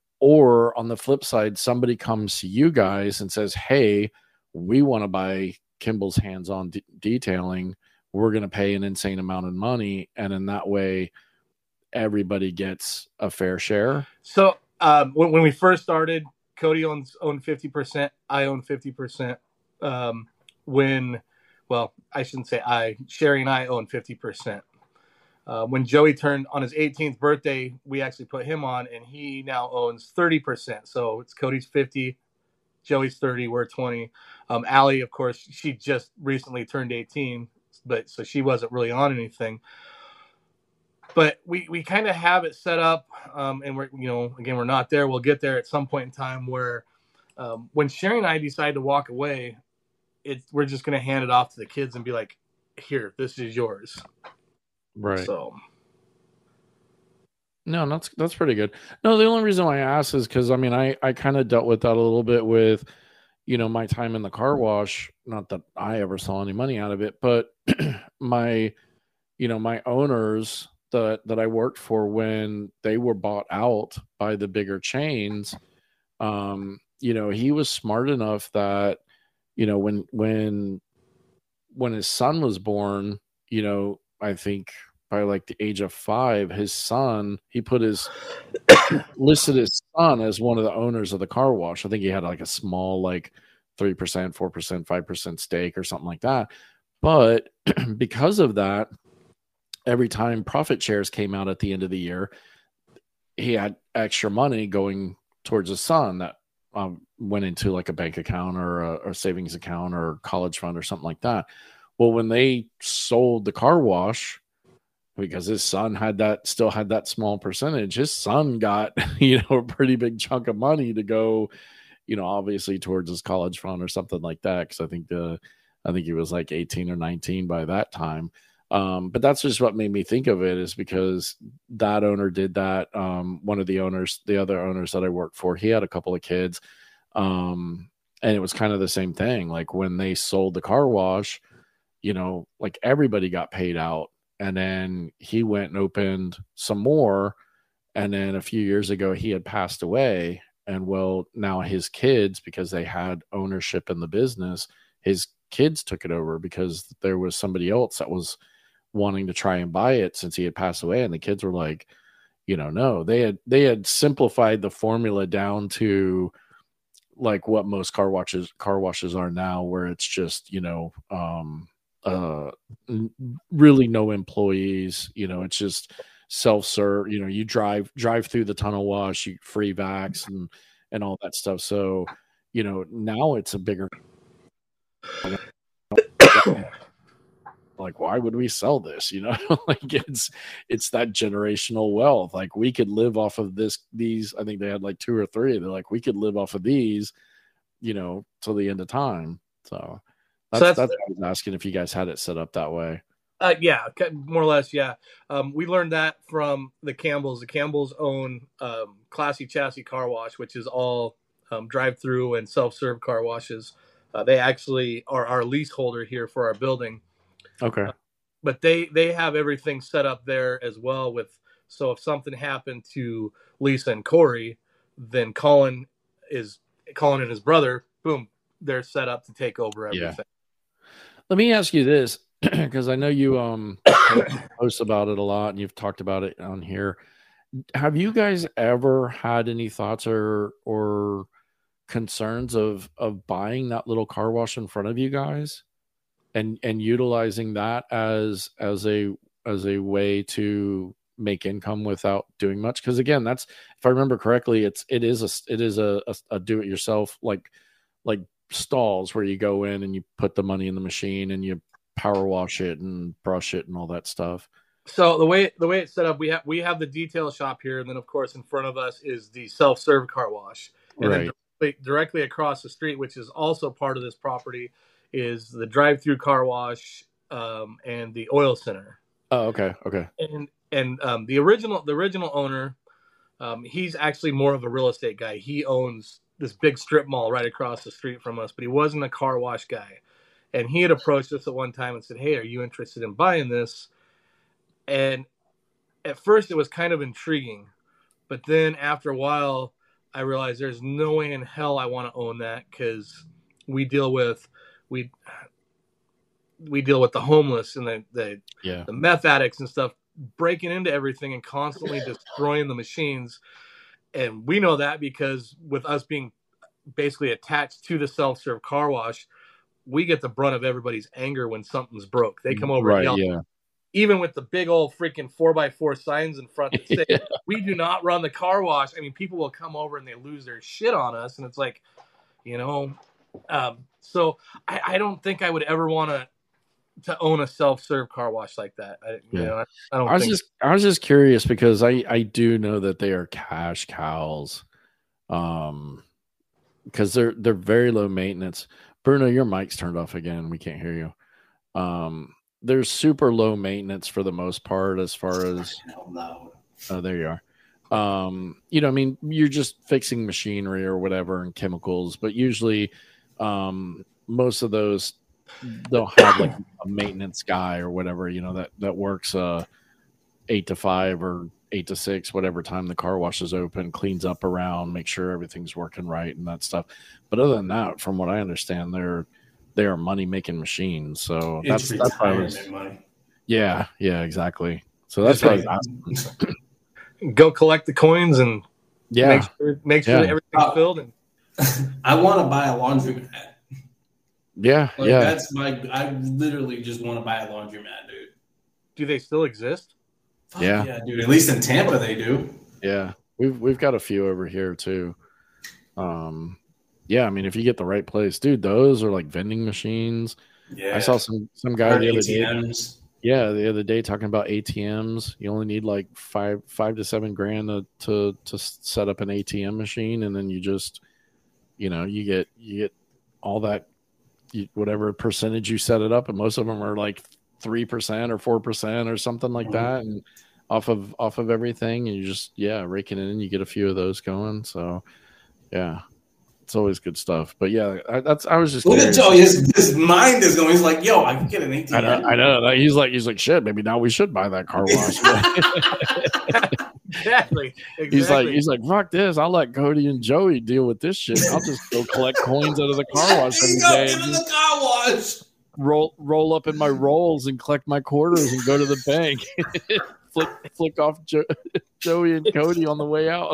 Or on the flip side, somebody comes to you guys and says, hey, we want to buy Kimball's hands-on de- detailing. We're going to pay an insane amount of money. And in that way, everybody gets a fair share. So um, when, when we first started, Cody owns owned fifty percent. I own fifty percent. Um, when Well, I shouldn't say I. Sherry and I own fifty percent. Uh, when Joey turned on his eighteenth birthday, we actually put him on, and he now owns thirty percent. So it's Cody's fifty, Joey's thirty, we're twenty. Um, Allie, of course, she just recently turned eighteen, but so she wasn't really on anything. But we, we kind of have it set up, um, and we're, you know, again, we're not there. We'll get there at some point in time where um, when Sherry and I decide to walk away, It's, we're just going to hand it off to the kids and be like, here, this is yours. Right. So. No, that's, that's pretty good. No, the only reason why I asked is because, I mean, I, I kind of dealt with that a little bit with, you know, my time in the car wash. Not that I ever saw any money out of it, but my, you know, my owners that, that I worked for when they were bought out by the bigger chains, um, you know, he was smart enough that, you know, when, when, when his son was born, you know, I think by like the age of five, his son, he put his, listed his son as one of the owners of the car wash. I think he had like a small, like three percent, four percent, five percent stake or something like that. But because of that, every time profit shares came out at the end of the year, he had extra money going towards his son that Um, went into like a bank account or a, a savings account or college fund or something like that. Well, when they sold the car wash, because his son had that, still had that small percentage, his son got, you know, a pretty big chunk of money to go, you know, obviously towards his college fund or something like that. Cause I think the, I think he was like eighteen or nineteen by that time. Um, but that's just what made me think of it, is because that owner did that. Um, one of the owners, the other owners that I worked for, he had a couple of kids. Um, and it was kind of the same thing. Like when they sold the car wash, you know, like everybody got paid out, and then he went and opened some more. And then a few years ago, he had passed away. And well, now his kids, because they had ownership in the business, his kids took it over because there was somebody else that was wanting to try and buy it since he had passed away. And the kids were like, you know, no, they had, they had simplified the formula down to like what most car washes, car washes are now, where it's just, you know, um, uh, really no employees, you know, it's just self-serve, you know, you drive, drive through the tunnel wash, you free vax and, and all that stuff. So, you know, now it's a bigger, like, why would we sell this? You know, like it's, it's that generational wealth. Like we could live off of this, these, I think they had like two or three. They're like, we could live off of these, you know, till the end of time. So that's, so that's, that's what I was asking, if you guys had it set up that way. Uh, yeah, more or less. Yeah. Um, we learned that from the Campbells. The Campbells own um, Classy Chassis Car Wash, which is all um, drive-through and self-serve car washes. Uh, they actually are our leaseholder here for our building. Okay. but they they have everything set up there as well. With so if something happened to Lisa and Corey, then Colin is Colin and his brother. Boom, they're set up to take over everything. Yeah. Let me ask you this, because I know you um post about it a lot and you've talked about it on here. Have you guys ever had any thoughts or or concerns of of buying that little car wash in front of you guys and and utilizing that as as a as a way to make income without doing much? Because again, that's, if I remember correctly, it's it is a it is a, a, a do it yourself like like stalls where you go in and you put the money in the machine and you power wash it and brush it and all that stuff. So the way the way it's set up, we have we have the detail shop here, and then of course in front of us is the self-serve car wash, and right. then directly, directly across the street, which is also part of this property, is the drive-through car wash um, and the oil center. Oh, okay, okay. And and um, the original the original owner, um, he's actually more of a real estate guy. He owns this big strip mall right across the street from us, but he wasn't a car wash guy. And he had approached us at one time and said, "Hey, are you interested in buying this?" And at first it was kind of intriguing, but then after a while I realized there's no way in hell I want to own that, because we deal with we we deal with the homeless and the the, yeah. the meth addicts and stuff, breaking into everything and constantly destroying the machines. And we know that because with us being basically attached to the self-serve car wash, we get the brunt of everybody's anger when something's broke. They come over right, and yell. Yeah. Even with the big old freaking four by four signs in front that say, yeah. we do not run the car wash. I mean, people will come over and they lose their shit on us. And it's like, you know, um, so I, I don't think I would ever want to to own a self-serve car wash like that. I, yeah. you know, I, I don't I was think just, I was just curious because I, I do know that they are cash cows. Um, because they're, they're very low maintenance. Bruno, your mic's turned off again. We can't hear you. Um, They're super low maintenance for the most part, as far as oh, there you are. Um, you know, I mean, you're just fixing machinery or whatever and chemicals, but usually, um, most of those they'll have like a maintenance guy or whatever, you know, that that works uh eight to five or eight to six, whatever time the car wash is open, cleans up around, make sure everything's working right and that stuff. But other than that, from what I understand, they're they are money making machines. So it's that's that's why I was, money. Yeah, yeah, exactly. So that's what I was asking. Go collect the coins and yeah, make sure, make sure yeah. that everything's Uh, filled. And I want to buy a laundromat. Yeah, Like, yeah. that's my. I literally just want to buy a laundromat, dude. do they still exist? Fuck Yeah. yeah, dude. At least in Tampa, they do. Yeah, we've we've got a few over here too. Um, yeah, I mean, if you get the right place, dude, those are like vending machines. Yeah, I saw some some guy Or the other A T day. Ms. Yeah, the other day talking about A T Ms. You only need like five five to seven grand to to, to set up an A T M machine, and then you just, you know, you get you get all that, you, whatever percentage you set it up, and most of them are like three percent or four percent or something like that, and off of off of everything, and you just yeah raking it in. You get a few of those going, so yeah. It's always good stuff, but yeah, I, that's. I was just. Look at curious. Joe. His, his mind is going. He's like, "Yo, I can get an A T M." I know. I know. He's like, he's like, shit. Maybe now we should buy that car wash. exactly, exactly. He's like, he's like, fuck this. I'll let Cody and Joey deal with this shit. I'll just go collect coins out of the car wash every Go day get and in just the car wash. roll roll up in my rolls and collect my quarters and go to the bank. flick flick off jo- Joey and Cody on the way out.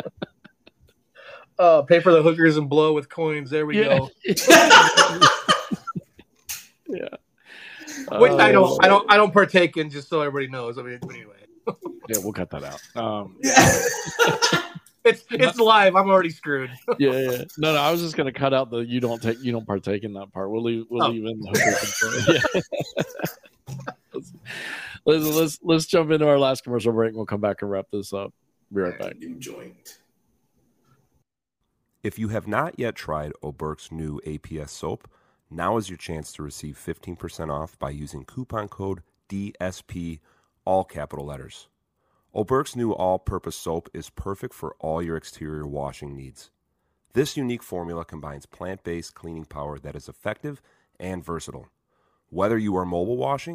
Uh, pay for the hookers and blow with coins. There we Yeah. go. yeah. Which Uh, I don't, I don't, I don't partake in. Just so everybody knows. I mean, anyway, Yeah, we'll cut that out. Um, Yeah. it's it's live. I'm already screwed. yeah, yeah. No, no. I was just gonna cut out the you don't take you don't partake in that part. We'll leave. We'll Oh. leave in the hookers and blow. Yeah. let's, let's let's let's jump into our last commercial break. And we'll come back and wrap this up. Be right back. New joint. If you have not yet tried Oberk's new A P S soap, now is your chance to receive fifteen percent off by using coupon code D S P, all capital letters. Oberk's new all-purpose soap is perfect for all your exterior washing needs. This unique formula combines plant-based cleaning power that is effective and versatile. Whether you are mobile washing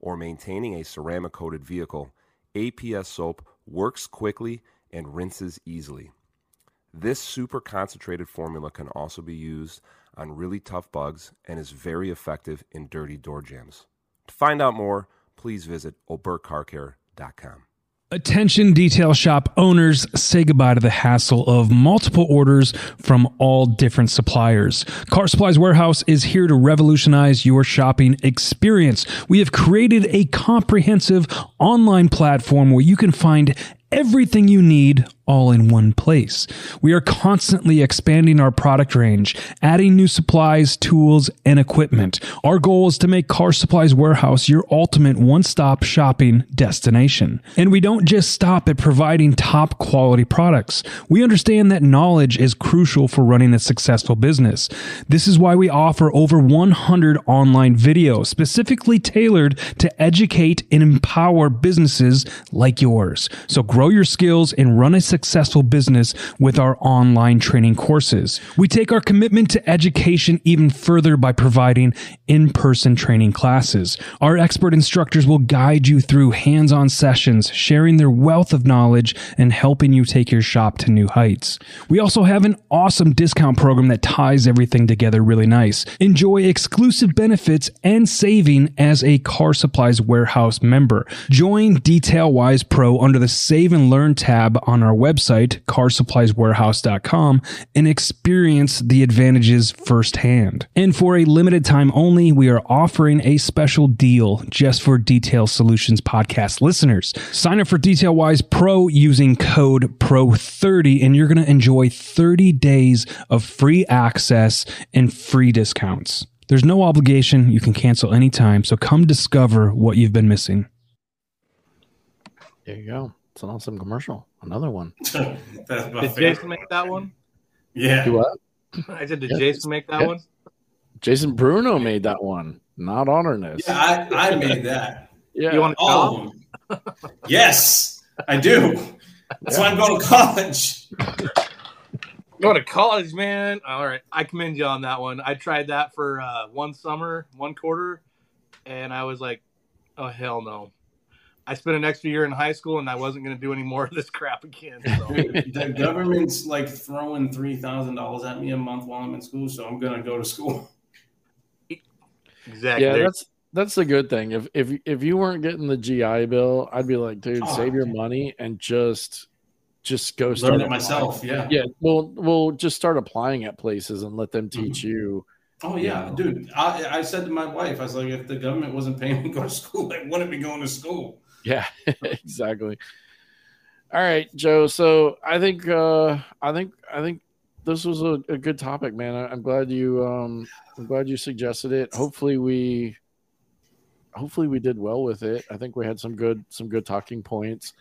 or maintaining a ceramic-coated vehicle, A P S soap works quickly and rinses easily. This super concentrated formula can also be used on really tough bugs and is very effective in dirty door jambs. To find out more, please visit oberk car care dot com. Attention detail shop owners, say goodbye to the hassle of multiple orders from all different suppliers. Car Supplies Warehouse is here to revolutionize your shopping experience. We have created a comprehensive online platform where you can find everything you need all in one place. We are constantly expanding our product range, adding new supplies, tools, and equipment. Our goal is to make Car Supplies Warehouse your ultimate one-stop shopping destination. And we don't just stop at providing top quality products. We understand that knowledge is crucial for running a successful business. This is why we offer over one hundred online videos specifically tailored to educate and empower businesses like yours. So grow your skills and run a successful business with our online training courses. We take our commitment to education even further by providing in-person training classes. Our expert instructors will guide you through hands-on sessions, sharing their wealth of knowledge and helping you take your shop to new heights. We also have an awesome discount program that ties everything together really nice. Enjoy exclusive benefits and saving as a Car Supplies Warehouse member. Join DetailWise Pro under the Save and Learn tab on our website, car supplies warehouse dot com, and experience the advantages firsthand. And for a limited time only, we are offering a special deal just for Detail Solutions podcast listeners. Sign up for DetailWise Pro using code P R O thirty, and you're going to enjoy thirty days of free access and free discounts. There's no obligation. You can cancel anytime, so come discover what you've been missing. There you go. It's an awesome commercial. Another one. Did Jason make that one? Yeah. Do what? I said, did Yeah. Jason make that Yeah. one? Jason Bruno made that one, not Honerness. Yeah, I, I made that. Yeah. You want to All call? of them. Yes, I do. That's why I'm going to college. Go to college, man. All right. I commend you on that one. I tried that for uh, one summer, one quarter, and I was like, oh, hell no. I spent an extra year in high school, and I wasn't going to do any more of this crap again. So. The government's like throwing three thousand dollars at me a month while I'm in school, so I'm going to go to school. Exactly. Yeah, that's that's the good thing. If if if you weren't getting the G I Bill, I'd be like, dude, Oh, save your okay. money and just just go start Learn it applying. myself, yeah. Yeah, well, we'll just start applying at places and let them teach Mm-hmm. you. Oh, yeah, Yeah. dude. I, I said to my wife, I was like, if the government wasn't paying me to go to school, I wouldn't be going to school. Yeah, exactly. All right, Joe. So I think uh, I think I think this was a, a good topic, man. I, I'm glad you um, I'm glad you suggested it. Hopefully we hopefully we did well with it. I think we had some good some good talking points.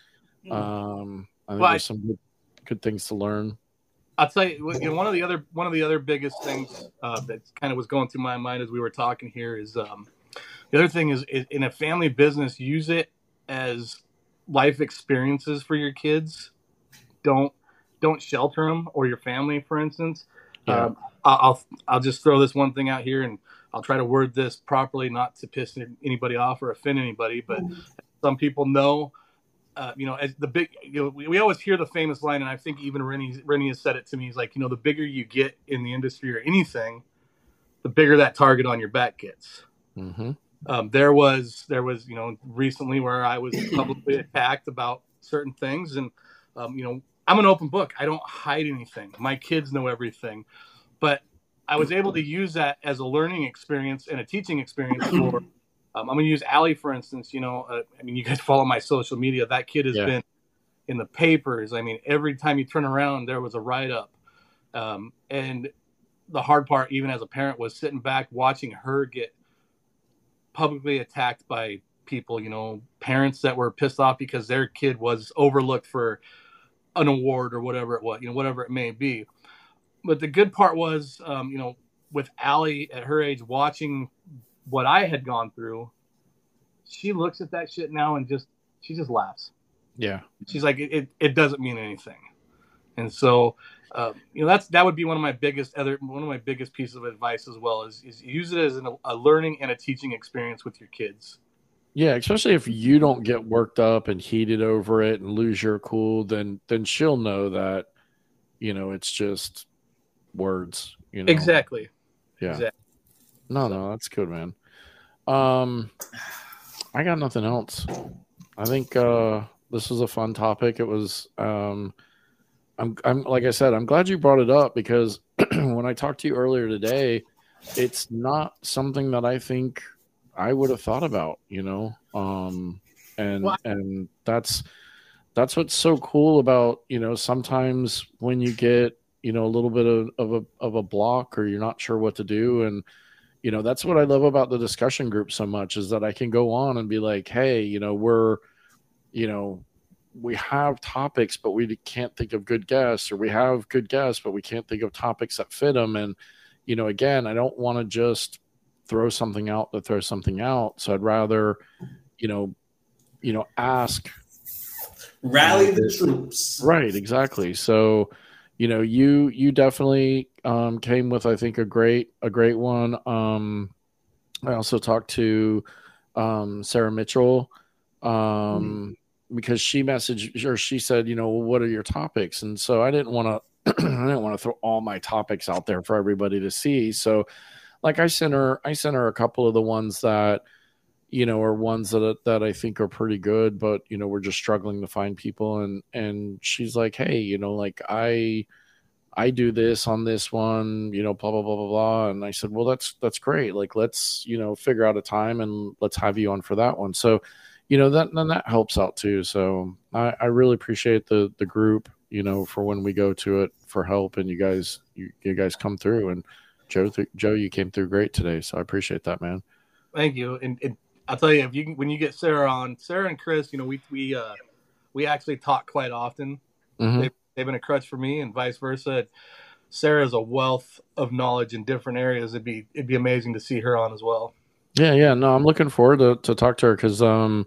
Um, I think Well, I- there's some good, good things to learn. I'll tell you, you know, one of the other one of the other biggest things uh, that kind of was going through my mind as we were talking here is um, the other thing is, is in a family business, use it as life experiences for your kids. Don't don't shelter them or your family, for instance. Yeah. Um, I'll I'll- I'll just throw this one thing out here, and I'll try to word this properly, not to piss anybody off or offend anybody, but some people know. Uh, you know, as the big, you know, we, we always hear the famous line, and I think even Rennie, Rennie has said it to me. He's like, you know, the bigger you get in the industry or anything, the bigger that target on your back gets. Mm-hmm. Um, there was, there was, you know, recently where I was publicly attacked about certain things, and um, you know, I'm an open book. I don't hide anything. My kids know everything, but I was able to use that as a learning experience and a teaching experience for. Um, I'm going to use Allie, for instance. You know, uh, I mean, you guys follow my social media. That kid has Yeah. been in the papers. I mean, every time you turn around, there was a write-up. Um, and the hard part, even as a parent, was sitting back watching her get publicly attacked by people, you know, parents that were pissed off because their kid was overlooked for an award or whatever it was, you know, whatever it may be. But the good part was, um, you know, with Allie at her age watching what I had gone through, she looks at that shit now and just, she just laughs. Yeah. She's like, it, it, it doesn't mean anything. And so, uh, you know, that's, that would be one of my biggest other, one of my biggest pieces of advice as well is, is use it as an, a learning and a teaching experience with your kids. Yeah, especially if you don't get worked up and heated over it and lose your cool, then then she'll know that, you know, it's just words, you know. Exactly. Yeah. Exactly. No, no, that's good, man. Um, I got nothing else. I think uh, this was a fun topic. It was. Um, I'm. I'm like I said. I'm glad you brought it up because when I talked to you earlier today, it's not something that I think I would have thought about. You know, um, and Well, and that's that's what's so cool about, you know, sometimes when you get, you know, a little bit of, of a of a block or you're not sure what to do. And you know, that's what I love about the discussion group so much is that I can go on and be like, hey, you know, we're, you know, we have topics, but we can't think of good guests, or we have good guests, but we can't think of topics that fit them. And, you know, again, I don't want to just throw something out to throw something out. So I'd rather, you know, you know, ask. Rally the troops. Right, exactly. So, you know, you you definitely um, came with, I think, a great a great one. Um, I also talked to um, Sarah Mitchell um, mm. because she messaged or she said, you know, well, what are your topics? And so I didn't want to I didn't want to throw all my topics out there for everybody to see. So, like I sent her I sent her a couple of the ones that, you know, are ones that that I think are pretty good, but you know, we're just struggling to find people. And and she's like, hey, you know, like I I do this on this one, you know, blah blah blah blah blah. And I said, well, that's that's great. Like, let's, you know, figure out a time and let's have you on for that one. So, you know, that then that helps out too. So I, I really appreciate the the group, you know, for when we go to it for help, and you guys you, you guys come through. And Joe th- Joe, you came through great today, so I appreciate that, man. Thank you. And, and I'll tell you, if you when you get Sarah on, Sarah and Chris, you know, we we uh, we actually talk quite often. Mm-hmm. They've, they've been a crutch for me, and vice versa. Sarah is a wealth of knowledge in different areas. It'd be it'd be amazing to see her on as well. Yeah, yeah. No, I'm looking forward to, to talk to her because um,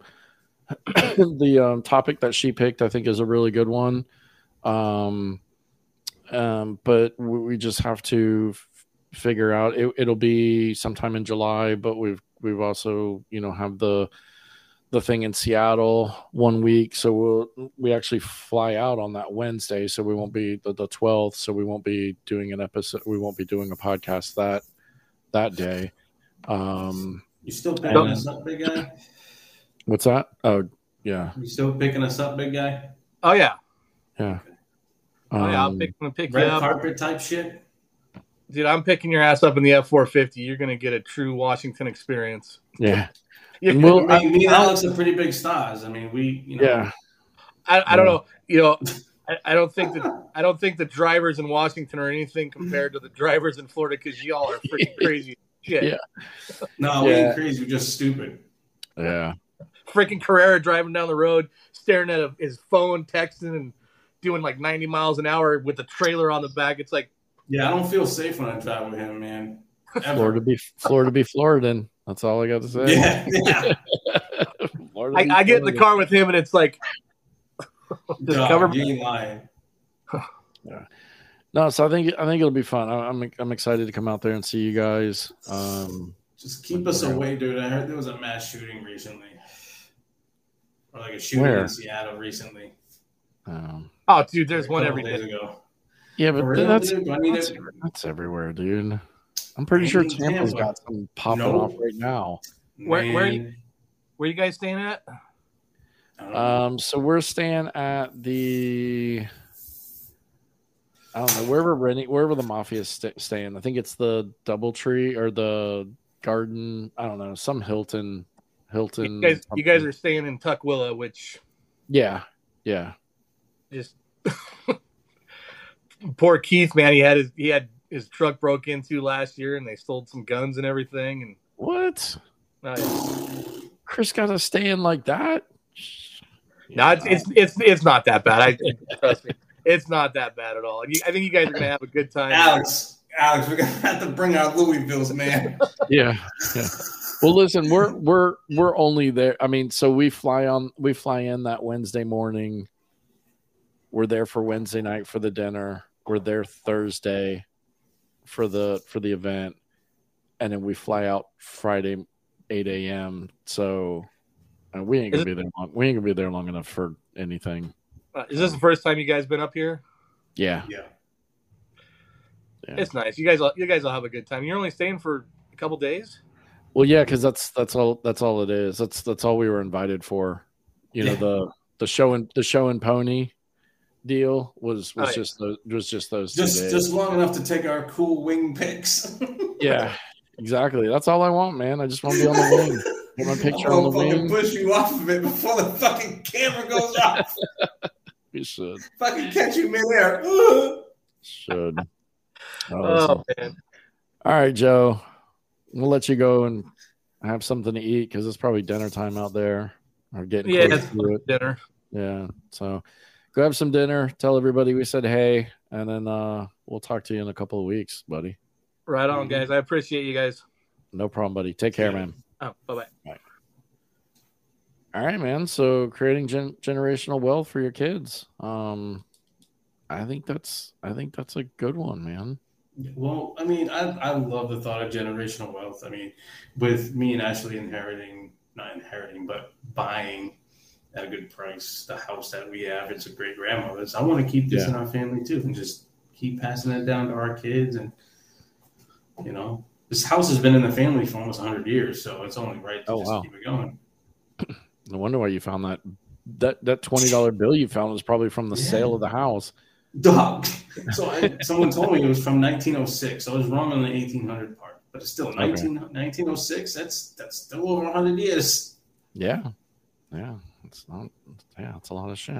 the um, topic that she picked, I think, is a really good one. Um, um, but we just have to f- figure out. It, it'll be sometime in July, but we've we've also, you know, have the the thing in Seattle one week, so we'll we actually fly out on that Wednesday, so we won't be the, the twelfth, so we won't be doing an episode. We won't be doing a podcast that that day. Um, you still picking and, us up, big guy? What's that? Oh, yeah. You still picking us up, big guy? Oh yeah, yeah. Um, oh yeah, I'll pick, I'm pick red you up. Carpet type shit. Dude, I'm picking your ass up in the F four fifty. You're gonna get a true Washington experience. Yeah. And we'll, I mean, me and Alex are pretty big stars. I mean, we, you know. Yeah. I, I don't know. You know, I, I don't think that I don't think the drivers in Washington are anything compared to the drivers in Florida because y'all are freaking crazy shit. Yeah. No, we ain't crazy. We're just stupid. Yeah. Freaking Carrera driving down the road, staring at a, his phone, texting, and doing like ninety miles an hour with a trailer on the back. It's like, yeah, I don't feel safe when I drive with him, man. Ever. Florida be Florida be Florida. That's all I got to say. Yeah, yeah. I, I get in the car with him, and it's like, just cover. You ain't lying. Yeah. No, so I think I think it'll be fun. I'm I'm excited to come out there and see you guys. Um, just keep us away, dude. I heard there was a mass shooting recently, or like a shooting Where? in Seattle recently. Um, oh, dude, there's one every days day ago. Yeah, but really, that's dude? I mean, that's, it, that's everywhere, dude. I'm pretty sure Tampa's Tampa. got some popping Nope. off right now. Where where are you, where you guys staying at? Um, so we're staying at the I don't know wherever Rennie, wherever the mafia is st- staying. I think it's the DoubleTree or the Garden. I don't know, some Hilton. Hilton. You guys, something. you guys are staying in Tukwila, which yeah, yeah. Just poor Keith, man. He had his he had his truck broke into last year, and they stole some guns and everything. And what? Uh, yeah. Chris got to stay in like that? No, it's, it's it's it's not that bad. I trust me, it's not that bad at all. I think you guys are gonna have a good time. Alex, Alex, we're gonna have to bring our Louisvilles, man. Yeah, yeah. Well, listen, we're we're we're only there. I mean, so we fly on, we fly in that Wednesday morning. We're there for Wednesday night for the dinner. We're there Thursday for the for the event, and then we fly out Friday eight a.m. So Uh, we ain't gonna Is be it- there long. We ain't gonna be there long enough for anything. Uh, is this the first time you guys been up here? Yeah. Yeah. Yeah. It's nice. You guys, will, you guys will have a good time. You're only staying for a couple days. Well, yeah, because that's that's all that's all it is. That's that's all we were invited for. You know, Yeah. the the show and the show and pony deal was was Oh, yeah. just those was just those two Just days. just long enough to take our cool wing pics. Yeah, exactly. That's all I want, man. I just want to be on the wing. Get my picture I'm on the gonna fucking wing. push you off of it before the fucking camera goes off. We should Fucking catch you midair. should. Oh, Oh man, all right, Joe. We'll let you go and have something to eat because it's probably dinner time out there. Or getting yeah, close it's to it. dinner. Yeah. So go have some dinner. Tell everybody we said hey, and then uh, we'll talk to you in a couple of weeks, buddy. Right on, guys. I appreciate you guys. No problem, buddy. Take care, man. Oh, bye bye. All right, man. So creating gen- generational wealth for your kids. Um, I think that's I think that's a good one, man. Well, I mean, I I love the thought of generational wealth. I mean, with me and Ashley inheriting, not inheriting, but buying at a good price the house that we have, it's a great grandmother's. I want to keep this Yeah. in our family too, and just keep passing it down to our kids. And you know, this house has been in the family for almost one hundred years, so it's only right to Oh, just wow. keep it going. No wonder why you found that that that twenty dollar bill you found was probably from the Yeah. sale of the house. Dog. So I, someone told me it was from nineteen oh six. I was wrong on the eighteen hundred part, but it's still nineteen, nineteen oh six. That's that's still over one hundred years. Yeah, yeah. It's not. Yeah, it's a lot of shit.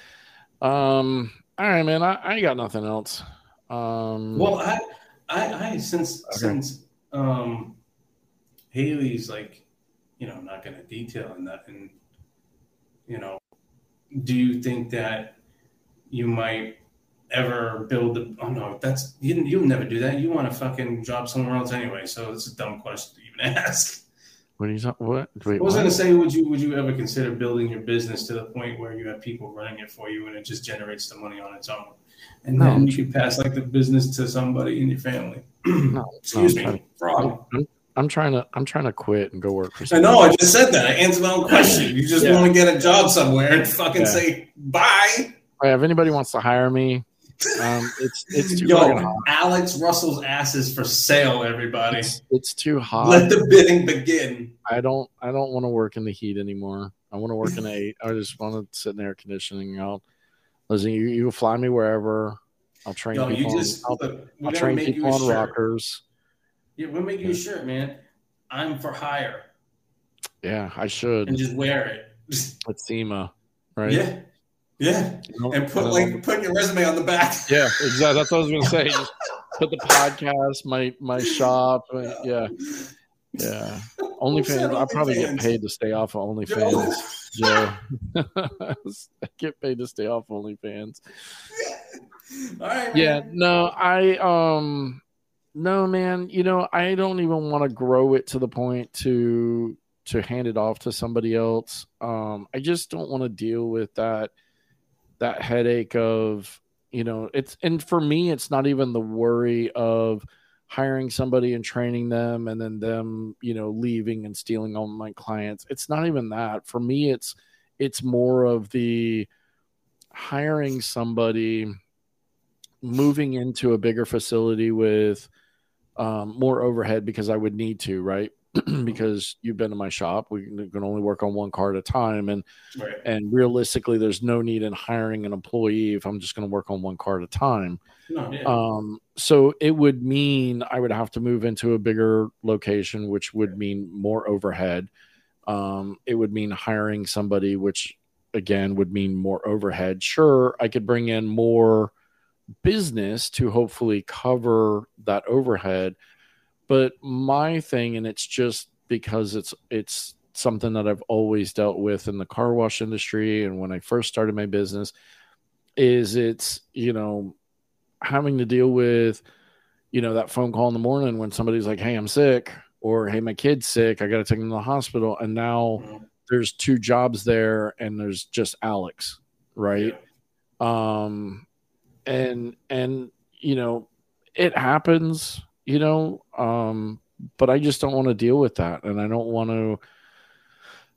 Um. All right, man. I, I ain't got nothing else. Um. Well, I, I, I since Okay. since um, Haley's like, you know, not going to detail in that, and you know, do you think that you might ever build the? Oh no, that's you. You never do that. You want to fucking job somewhere else anyway. So it's a dumb question to even ask. What are you talking? What? Wait, I was what? going to say, would you would you ever consider building your business to the point where you have people running it for you and it just generates the money on its own, and No. then you could pass like the business to somebody in your family? No, Excuse no, I'm me, fraud. I'm, I'm trying to. I'm trying to quit and go work for. I somebody. know. I just said that. I answered my own question. You just Yeah. want to get a job somewhere and fucking Yeah. say bye. Hey, if anybody wants to hire me, um, it's it's too Yo, fucking hot. Alex Russell's ass is for sale. Everybody, It's, it's too hot. let the bidding begin. I don't. I don't want to work in the heat anymore. I want to work in a. I just want to sit in air conditioning. I'll listen. You you fly me wherever. I'll train Yo, you people. just on, I'll, look. We're I'll gonna train make you people a on shirt. rockers. Yeah, we'll make you a shirt, man. I'm for hire, Yeah, I should. and just wear it. It's SEMA, right? Yeah, yeah, You know, and put and like then- put your resume on the back. Yeah, exactly. That's what I was gonna say. Just put the podcast, my my shop. uh, Yeah, yeah. OnlyFans. I'll probably get OnlyFans. paid to stay off of OnlyFans. Joe. I get paid to stay off OnlyFans. All right. Yeah, man. no, I um no man, you know, I don't even want to grow it to the point to to hand it off to somebody else. Um I just don't want to deal with that that headache of, you know, it's and for me it's not even the worry of hiring somebody and training them and then them, you know, leaving and stealing all my clients. It's not even that. For me it's it's more of the hiring somebody, moving into a bigger facility with um, more overhead because I would need to, right? Because you've been to my shop, we can only work on one car at a time, and Right. and realistically, there's no need in hiring an employee if I'm just going to work on one car at a time. No, yeah. Um, so it would mean I would have to move into a bigger location, which would mean more overhead. Um, it would mean hiring somebody, which again would mean more overhead. Sure, I could bring in more business to hopefully cover that overhead, but my thing, and it's just because it's it's something that I've always dealt with in the car wash industry, and when I first started my business, is it's, you know, having to deal with, you know, that phone call in the morning when somebody's like, hey, I'm sick, or hey, my kid's sick, I got to take them to the hospital, and now Mhm. there's two jobs there and there's just Alex, right? Yeah. Um, and, and, you know, it happens, you know, um, but I just don't want to deal with that. And I don't want to,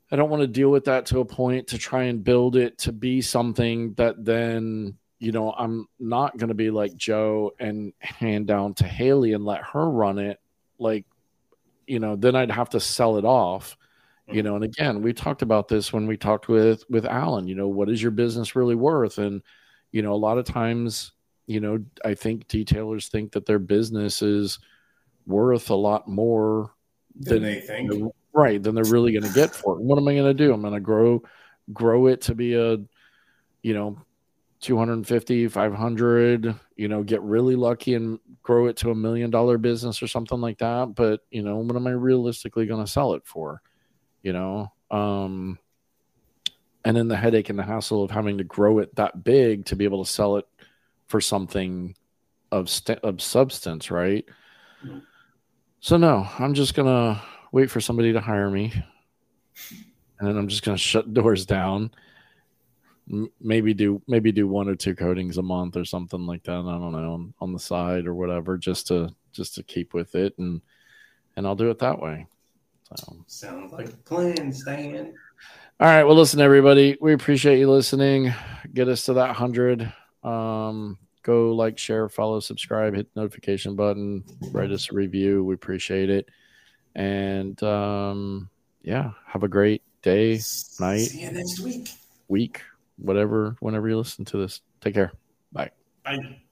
I don't want to deal with that to a point to try and build it to be something that then, you know, I'm not going to be like Joe and hand down to Haley and let her run it. Like, you know, then I'd have to sell it off, you know, and again, we talked about this when we talked with, with Alan, you know, what is your business really worth? And, you know, a lot of times, you know, I think detailers think that their business is worth a lot more than, than they think. Right, than they're really going to get for it. What am I going to do? I'm going to grow, grow it to be a, you know, two hundred fifty, five hundred, you know, get really lucky and grow it to a million dollar business or something like that. But, you know, what am I realistically going to sell it for? You know, um, and then the headache and the hassle of having to grow it that big to be able to sell it for something of, st- of substance. Right. Mm-hmm. So no, I'm just going to wait for somebody to hire me, and then I'm just going to shut doors down. M- maybe do maybe do one or two coatings a month or something like that. I don't know, on, on the side or whatever, just to just to keep with it, and and I'll do it that way. So sounds like a plan, Stan. All right, well, listen, everybody, we appreciate you listening. Get us to that hundred. Um, go like, share, follow, subscribe, hit the notification button, write us a review. We appreciate it. And um, yeah, have a great day, night. See you next week. Week, whatever, whenever you listen to this. Take care. Bye. Bye.